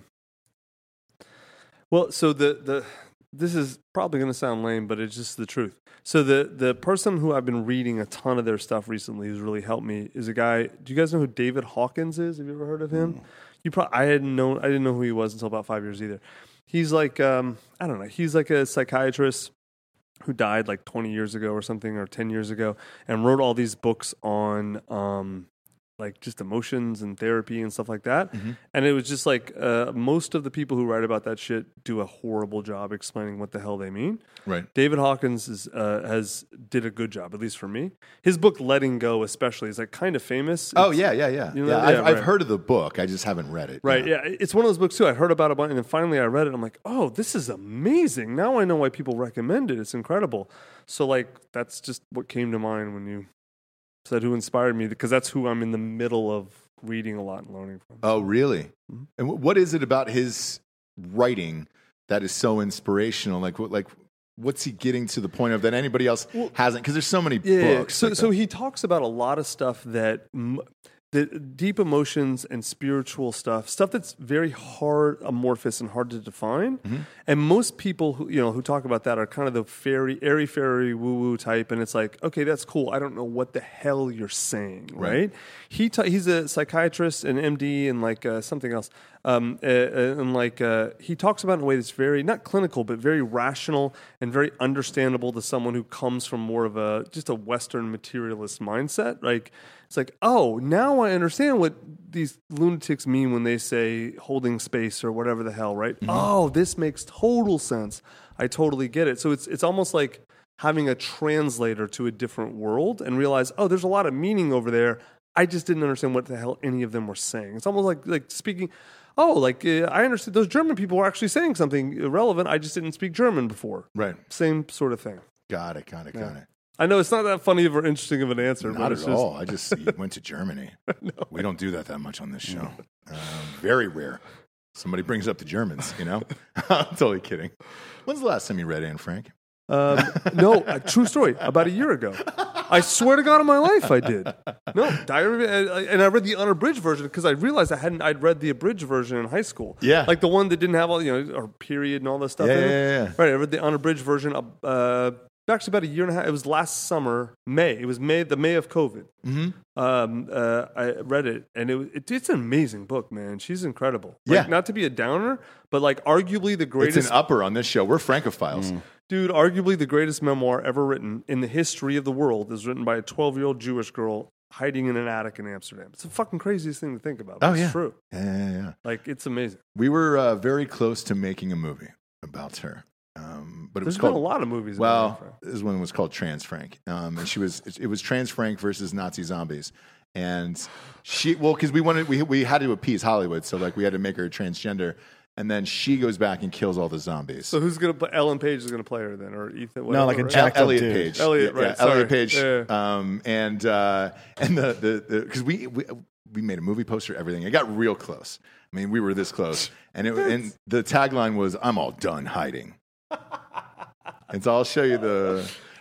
well, so the, the this is probably going to sound lame, but it's just the truth. So the the person who I've been reading a ton of their stuff recently who's really helped me is a guy. Do you guys know who David Hawkins is? Have you ever heard of him? Mm. You probably I hadn't known. I didn't know who he was until about five years either. He's like um, I don't know. He's like a psychiatrist who died like twenty years ago or something, or ten years ago, and wrote all these books on um, like just emotions and therapy and stuff like that. Mm-hmm. And it was just like uh, most of the people who write about that shit do a horrible job explaining what the hell they mean. Right. David Hawkins is, uh, has did a good job, at least for me. His book Letting Go, especially, is like kind of famous. Oh It's, yeah, yeah, yeah. You know, yeah, yeah, I've, right. I've heard of the book. I just haven't read it. Right, yeah. It's one of those books too. I heard about it, and then finally I read it. I'm like, oh, this is amazing. Now I know why people recommend it. It's incredible. So like, that's just what came to mind when you said who inspired me, because that's who I'm in the middle of reading a lot and learning from. Oh, really? Mm-hmm. And w- what is it about his writing that is so inspirational? Like, what, like, what's he getting to the point of that anybody else well, hasn't? Because there's so many yeah, books. So, like so that. he talks about a lot of stuff that. M- The deep emotions and spiritual stuff, stuff that's very hard, amorphous, and hard to define. Mm-hmm. And most people who you know who talk about that are kind of the fairy, airy fairy, woo woo type. And it's like, okay, that's cool. I don't know what the hell you're saying, right? right? He ta- he's a psychiatrist, an M D, and like uh, something else. Um, uh, and like uh, he talks about it in a way that's very not clinical, but very rational and very understandable to someone who comes from more of a just a Western materialist mindset. Like it's like, oh, now I understand what these lunatics mean when they say holding space or whatever the hell, right? Mm-hmm. Oh, this makes total sense. I totally get it. So it's it's almost like having a translator to a different world and realize, oh, there's a lot of meaning over there. I just didn't understand what the hell any of them were saying. It's almost like like speaking. Oh, like uh, I understood those German people were actually saying something irrelevant. I just didn't speak German before. Right. Same sort of thing. Got it. Got it. Got yeah. it. I know it's not that funny or interesting of an answer. Not but at it's all. just... I just went to Germany. No. We don't do that that much on this show. Um, very rare. Somebody brings up the Germans, you know? I'm totally kidding. When's the last time you read Anne Frank? Um, no, a true story. About a year ago. I swear to God on my life I did. No, Diary of, and I read the unabridged version because I realized I hadn't. I'd read the abridged version in high school. Yeah, like the one that didn't have all you know, or period and all that stuff. Yeah, in it. yeah, yeah. Right. I read the unabridged version. Uh, actually, about a year and a half. It was last summer, May. It was May, the May of COVID. Mm-hmm. Um, uh, I read it, and it, it it's an amazing book, man. She's incredible. Like, yeah, not to be a downer, but like arguably the greatest. It's an upper on this show. We're Francophiles. Mm. Dude, arguably the greatest memoir ever written in the history of the world is written by a twelve-year-old Jewish girl hiding in an attic in Amsterdam. It's the fucking craziest thing to think about. But oh, it's yeah. true. Yeah, yeah, yeah. Like, it's amazing. We were uh, very close to making a movie about her. Um, but it There's was called, been a lot of movies well, about her. This one was called Trans Frank. Um, and she was, it was Trans Frank versus Nazi zombies. And she, well, because we wanted, we, we had to appease Hollywood. So, like, we had to make her transgender. And then she goes back and kills all the zombies. So who's gonna play? Ellen Page is gonna play her then, or Ethan? Whatever, no, like a right? jacked up Elliot dude. Page. Elliot, yeah, right? Yeah, Sorry. Elliot Page. Yeah. Um, and uh, and the the because we, we we made a movie poster, everything. It got real close. I mean, we were this close, and it and the tagline was, "I'm all done hiding." And so I'll show you the.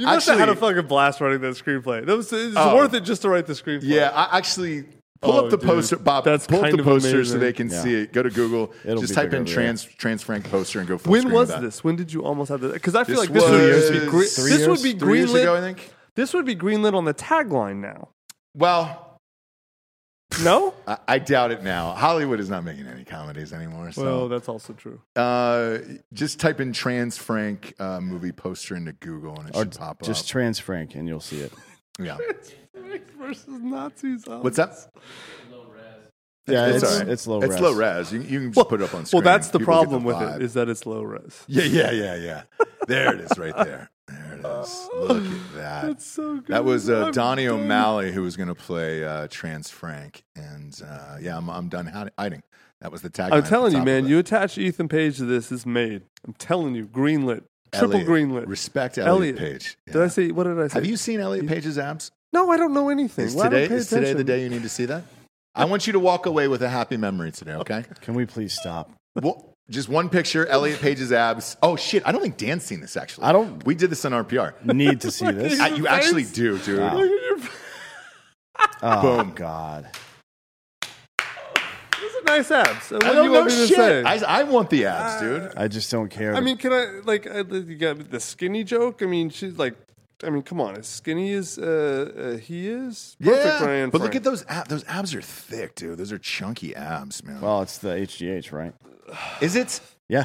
You must actually, have had a fucking blast writing that screenplay. That was it's Oh. worth it just to write the screenplay. yeah, I actually pull Oh, up the dude. poster, Bob. That's pull up kind the of poster so amazing. they can Yeah. see it. Go to Google. It'll just be type bigger in over there. trans trans Frank poster and go full When screen was with that. this? When did you almost have this? Because I feel This like this would was be gre- three this would years? be Three years greenlit. ago, I think. This would be greenlit on the tagline now. Well, No? I, I doubt it now. Hollywood is not making any comedies anymore. So Well, that's also true. uh, just type in trans Frank uh, movie poster into Google and it Or should pop just up. trans Frank, and you'll see it. Yeah. Versus Nazis. What's that? Yeah, It's, it's all right. it's low. It's res. low res. You, you can just Well, put it up on screen. Well, that's the People get problem with vibe. it, is that it's low res. Yeah, yeah, yeah, yeah. There it is, right there. There it is. Look at that. That's so good. That was uh, I'm Donnie done. O'Malley who was going to play uh, Trans Frank, and uh, yeah, I'm, I'm done hid- hiding. That was the tagline. I'm at the telling you, top man, of it. you attach Ethan Page to this, it's made. I'm telling you, greenlit. Triple Elliot. greenlit. Respect Elliot, Elliot. Page. Did I Yeah. say, what did I say? Have you seen Elliot Page's abs? No, I don't know anything. Is Why don't I today pay is today the attention? day you need to see that? I want you to walk away with a happy memory today. Okay. Can we please stop? Well, just one picture, Elliot Page's abs. Oh shit! I don't think Dan's seen this actually. I don't- We did this on R P R. Need to see this. I, you actually do, dude. Wow. Look at your- Oh Boom. God. Those are nice abs. Uh, What I do don't you know want me to shit. say? I, I want the abs, dude. I just don't care. I mean, can I like uh, you got the skinny joke? I mean, she's like, I mean, come on, as skinny as uh, uh, he is, perfect Yeah, Ryan but look Frank. at those abs. Those abs are thick, dude. Those are chunky abs, man. well, it's the H G H, right? Is it? Yeah.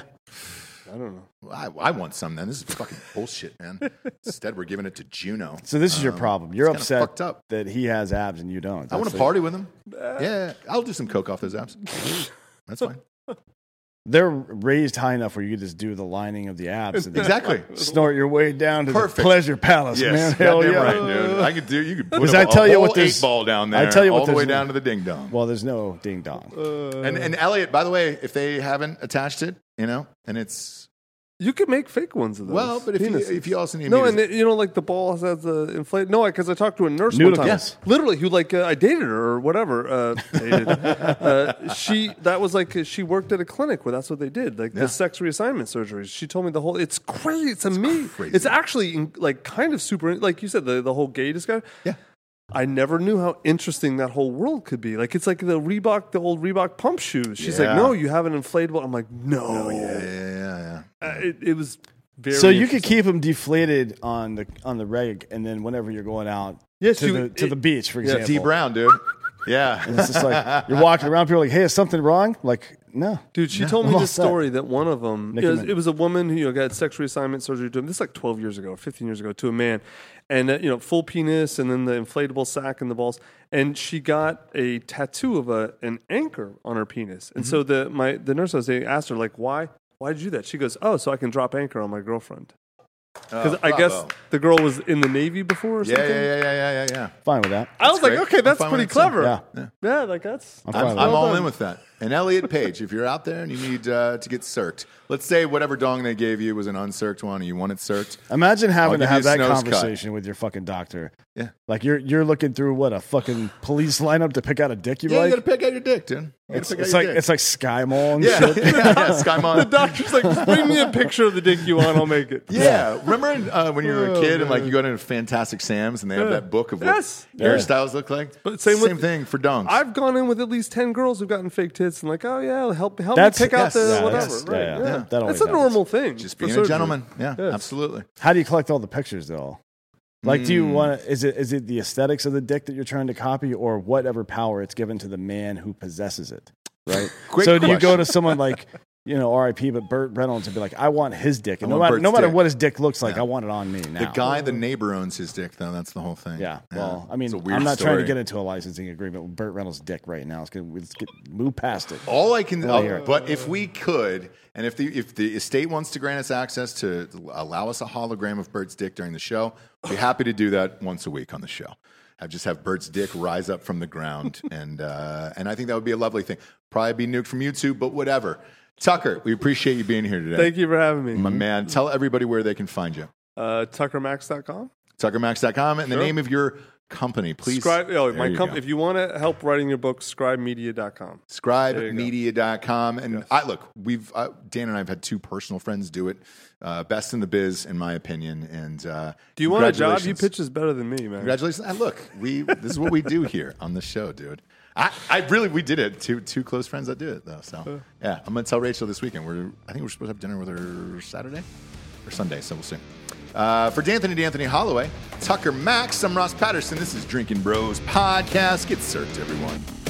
I don't know. I, I want some then. This is fucking bullshit, man. Instead, we're giving it to Juno. So this is your Um, problem. You're it's kinda upset fucked up. that he has abs and you don't. I want That's to the- party with him. Yeah, I'll do some coke off those abs. That's fine. They're raised high enough where you can just do the lining of the abs and then Exactly. snort your way down to Perfect. the pleasure palace, man. Yes, Hell goddamn yeah. right, dude. I could do. You could put Because a, I tell a you whole what there's- eight ball down there. I tell you what all the way there's- down to the ding dong. Well, there's no ding dong. and and Elliot, by the way, if they haven't attached it, you know, and it's You could make fake ones of those. well, but if you, penises. if you also need no, me and to, it, you know, like the ball has the inflate. No, because I talked to a nurse Noodle- one time. yes. Literally, who like uh, I dated her or whatever. Uh, dated. uh, she that was like uh, she worked at a clinic where that's what they did, like Yeah. the sex reassignment surgeries. She told me the whole. It's crazy. It's amazing. crazy. It's actually in, like kind of super. Like you said, the the whole gay discussion. yeah. I never knew how interesting that whole world could be. Like it's like the Reebok, the old Reebok pump shoes. She's Yeah. like, no, you have an inflatable. I'm like, no. Yeah, yeah, yeah, yeah. Uh, it, it was very. So you could interesting. keep them deflated on the on the reg, and then whenever you're going out Yes, to, you- the, to it- the beach, for yeah, example, D Brown, dude. Yeah. and it's just like you're walking around, people are like, "Hey, is something wrong?" Like, no, Dude, she told I'm me all this set. story that one of them, Nicki it was, Minaj. it was a woman who you know, got sex reassignment surgery to him. This is like twelve years ago, fifteen years ago, to a man. And, uh, you know, full penis and then the inflatable sack and the balls. And she got a tattoo of a an anchor on her penis. And so the my the nurse I was dating asked her, like, why? Why did you do that? She goes, oh, so I can drop anchor on my girlriend. Because Oh, I guess bravo. the girl was in the Navy before or Yeah, something. yeah, yeah, yeah, yeah, yeah, yeah. fine with that. I was great. like, okay, that's I'm fine pretty with that too. clever. Yeah. Yeah, like that's. I'm I'm, fine with I'm that. all done. in with that. And Elliot Page, if you're out there and you need uh, to get circed, let's say whatever dong they gave you was an uncirced one and you want it circed. Imagine having to I'll give have you a that snooze cut. conversation with your fucking doctor. Yeah. Like you're you're looking through what a fucking police lineup to pick out a dick you Yeah, like. you got to pick out your dick, dude. You gotta it's pick out it's your like dick. it's like Sky Mall and yeah, shit. yeah, yeah, Sky Mon. The doctor's like, just bring me a picture of the dick you want, I'll make it. Yeah, remember uh, when you were a Oh, kid and like man. you go to Fantastic Sam's and they have Yeah. that book of what Yes. hairstyles look like? But same same with- thing for dongs. I've gone in with at least ten girls who've gotten fake tits and like, oh yeah, help help That's- me pick yes, out the yeah, whatever. yes, right? yeah, yeah. Yeah. That- that always That's a happens. normal thing. Just for being a surgery. gentleman. Yeah, Yes. absolutely. How do you collect all the pictures though? Like, do you Mm. want? Is it is it the aesthetics of the dick that you're trying to copy, or whatever power it's given to the man who possesses it? Right. Great so do you go question. to someone like, you know, R I P, but Burt Reynolds and be like, I want his dick, and I no want matter Burt's no matter dick. what his dick looks like, Yeah. I want it on me now. The guy, the neighbor owns his dick, though. That's the whole thing. Yeah. Well, I mean, It's a weird I'm not trying story. to get into a licensing agreement with Burt Reynolds' dick right now. Let's get, let's get move past it. All I can, Well, oh, here. but if we could, and if the if the estate wants to grant us access to allow us a hologram of Bert's dick during the show, I'd be happy to do that once a week on the show. Have just have Bert's dick rise up from the ground, and uh, and I think that would be a lovely thing. Probably be nuked from YouTube, but whatever. Tucker, we appreciate you being here today. Thank you for having me. my man. Tell everybody where they can find you. Uh, Tucker Max dot com. Tucker Max dot com and the name of your company, please. Scribe, oh, There my you comp- go. if you want to help writing your book, scribe media dot com. scribe media dot com. And Yes. I look, we've uh, Dan and I have had two personal friends do it. Uh, best in the biz, in my opinion. And uh, Do you want a job? You congratulations. pitch is better than me, man. Congratulations! And look, we this is what we do here on the show, dude. I, I really we did it. Two two close friends that did it though. So yeah, I'm gonna tell Rachel this weekend. We're I think we're supposed to have dinner with her Saturday or Sunday. So we'll see. Uh, for D'Anthony D'Anthony Holloway, Tucker Max, I'm Ross Patterson. This is Drinking Bros Podcast. Get served, everyone.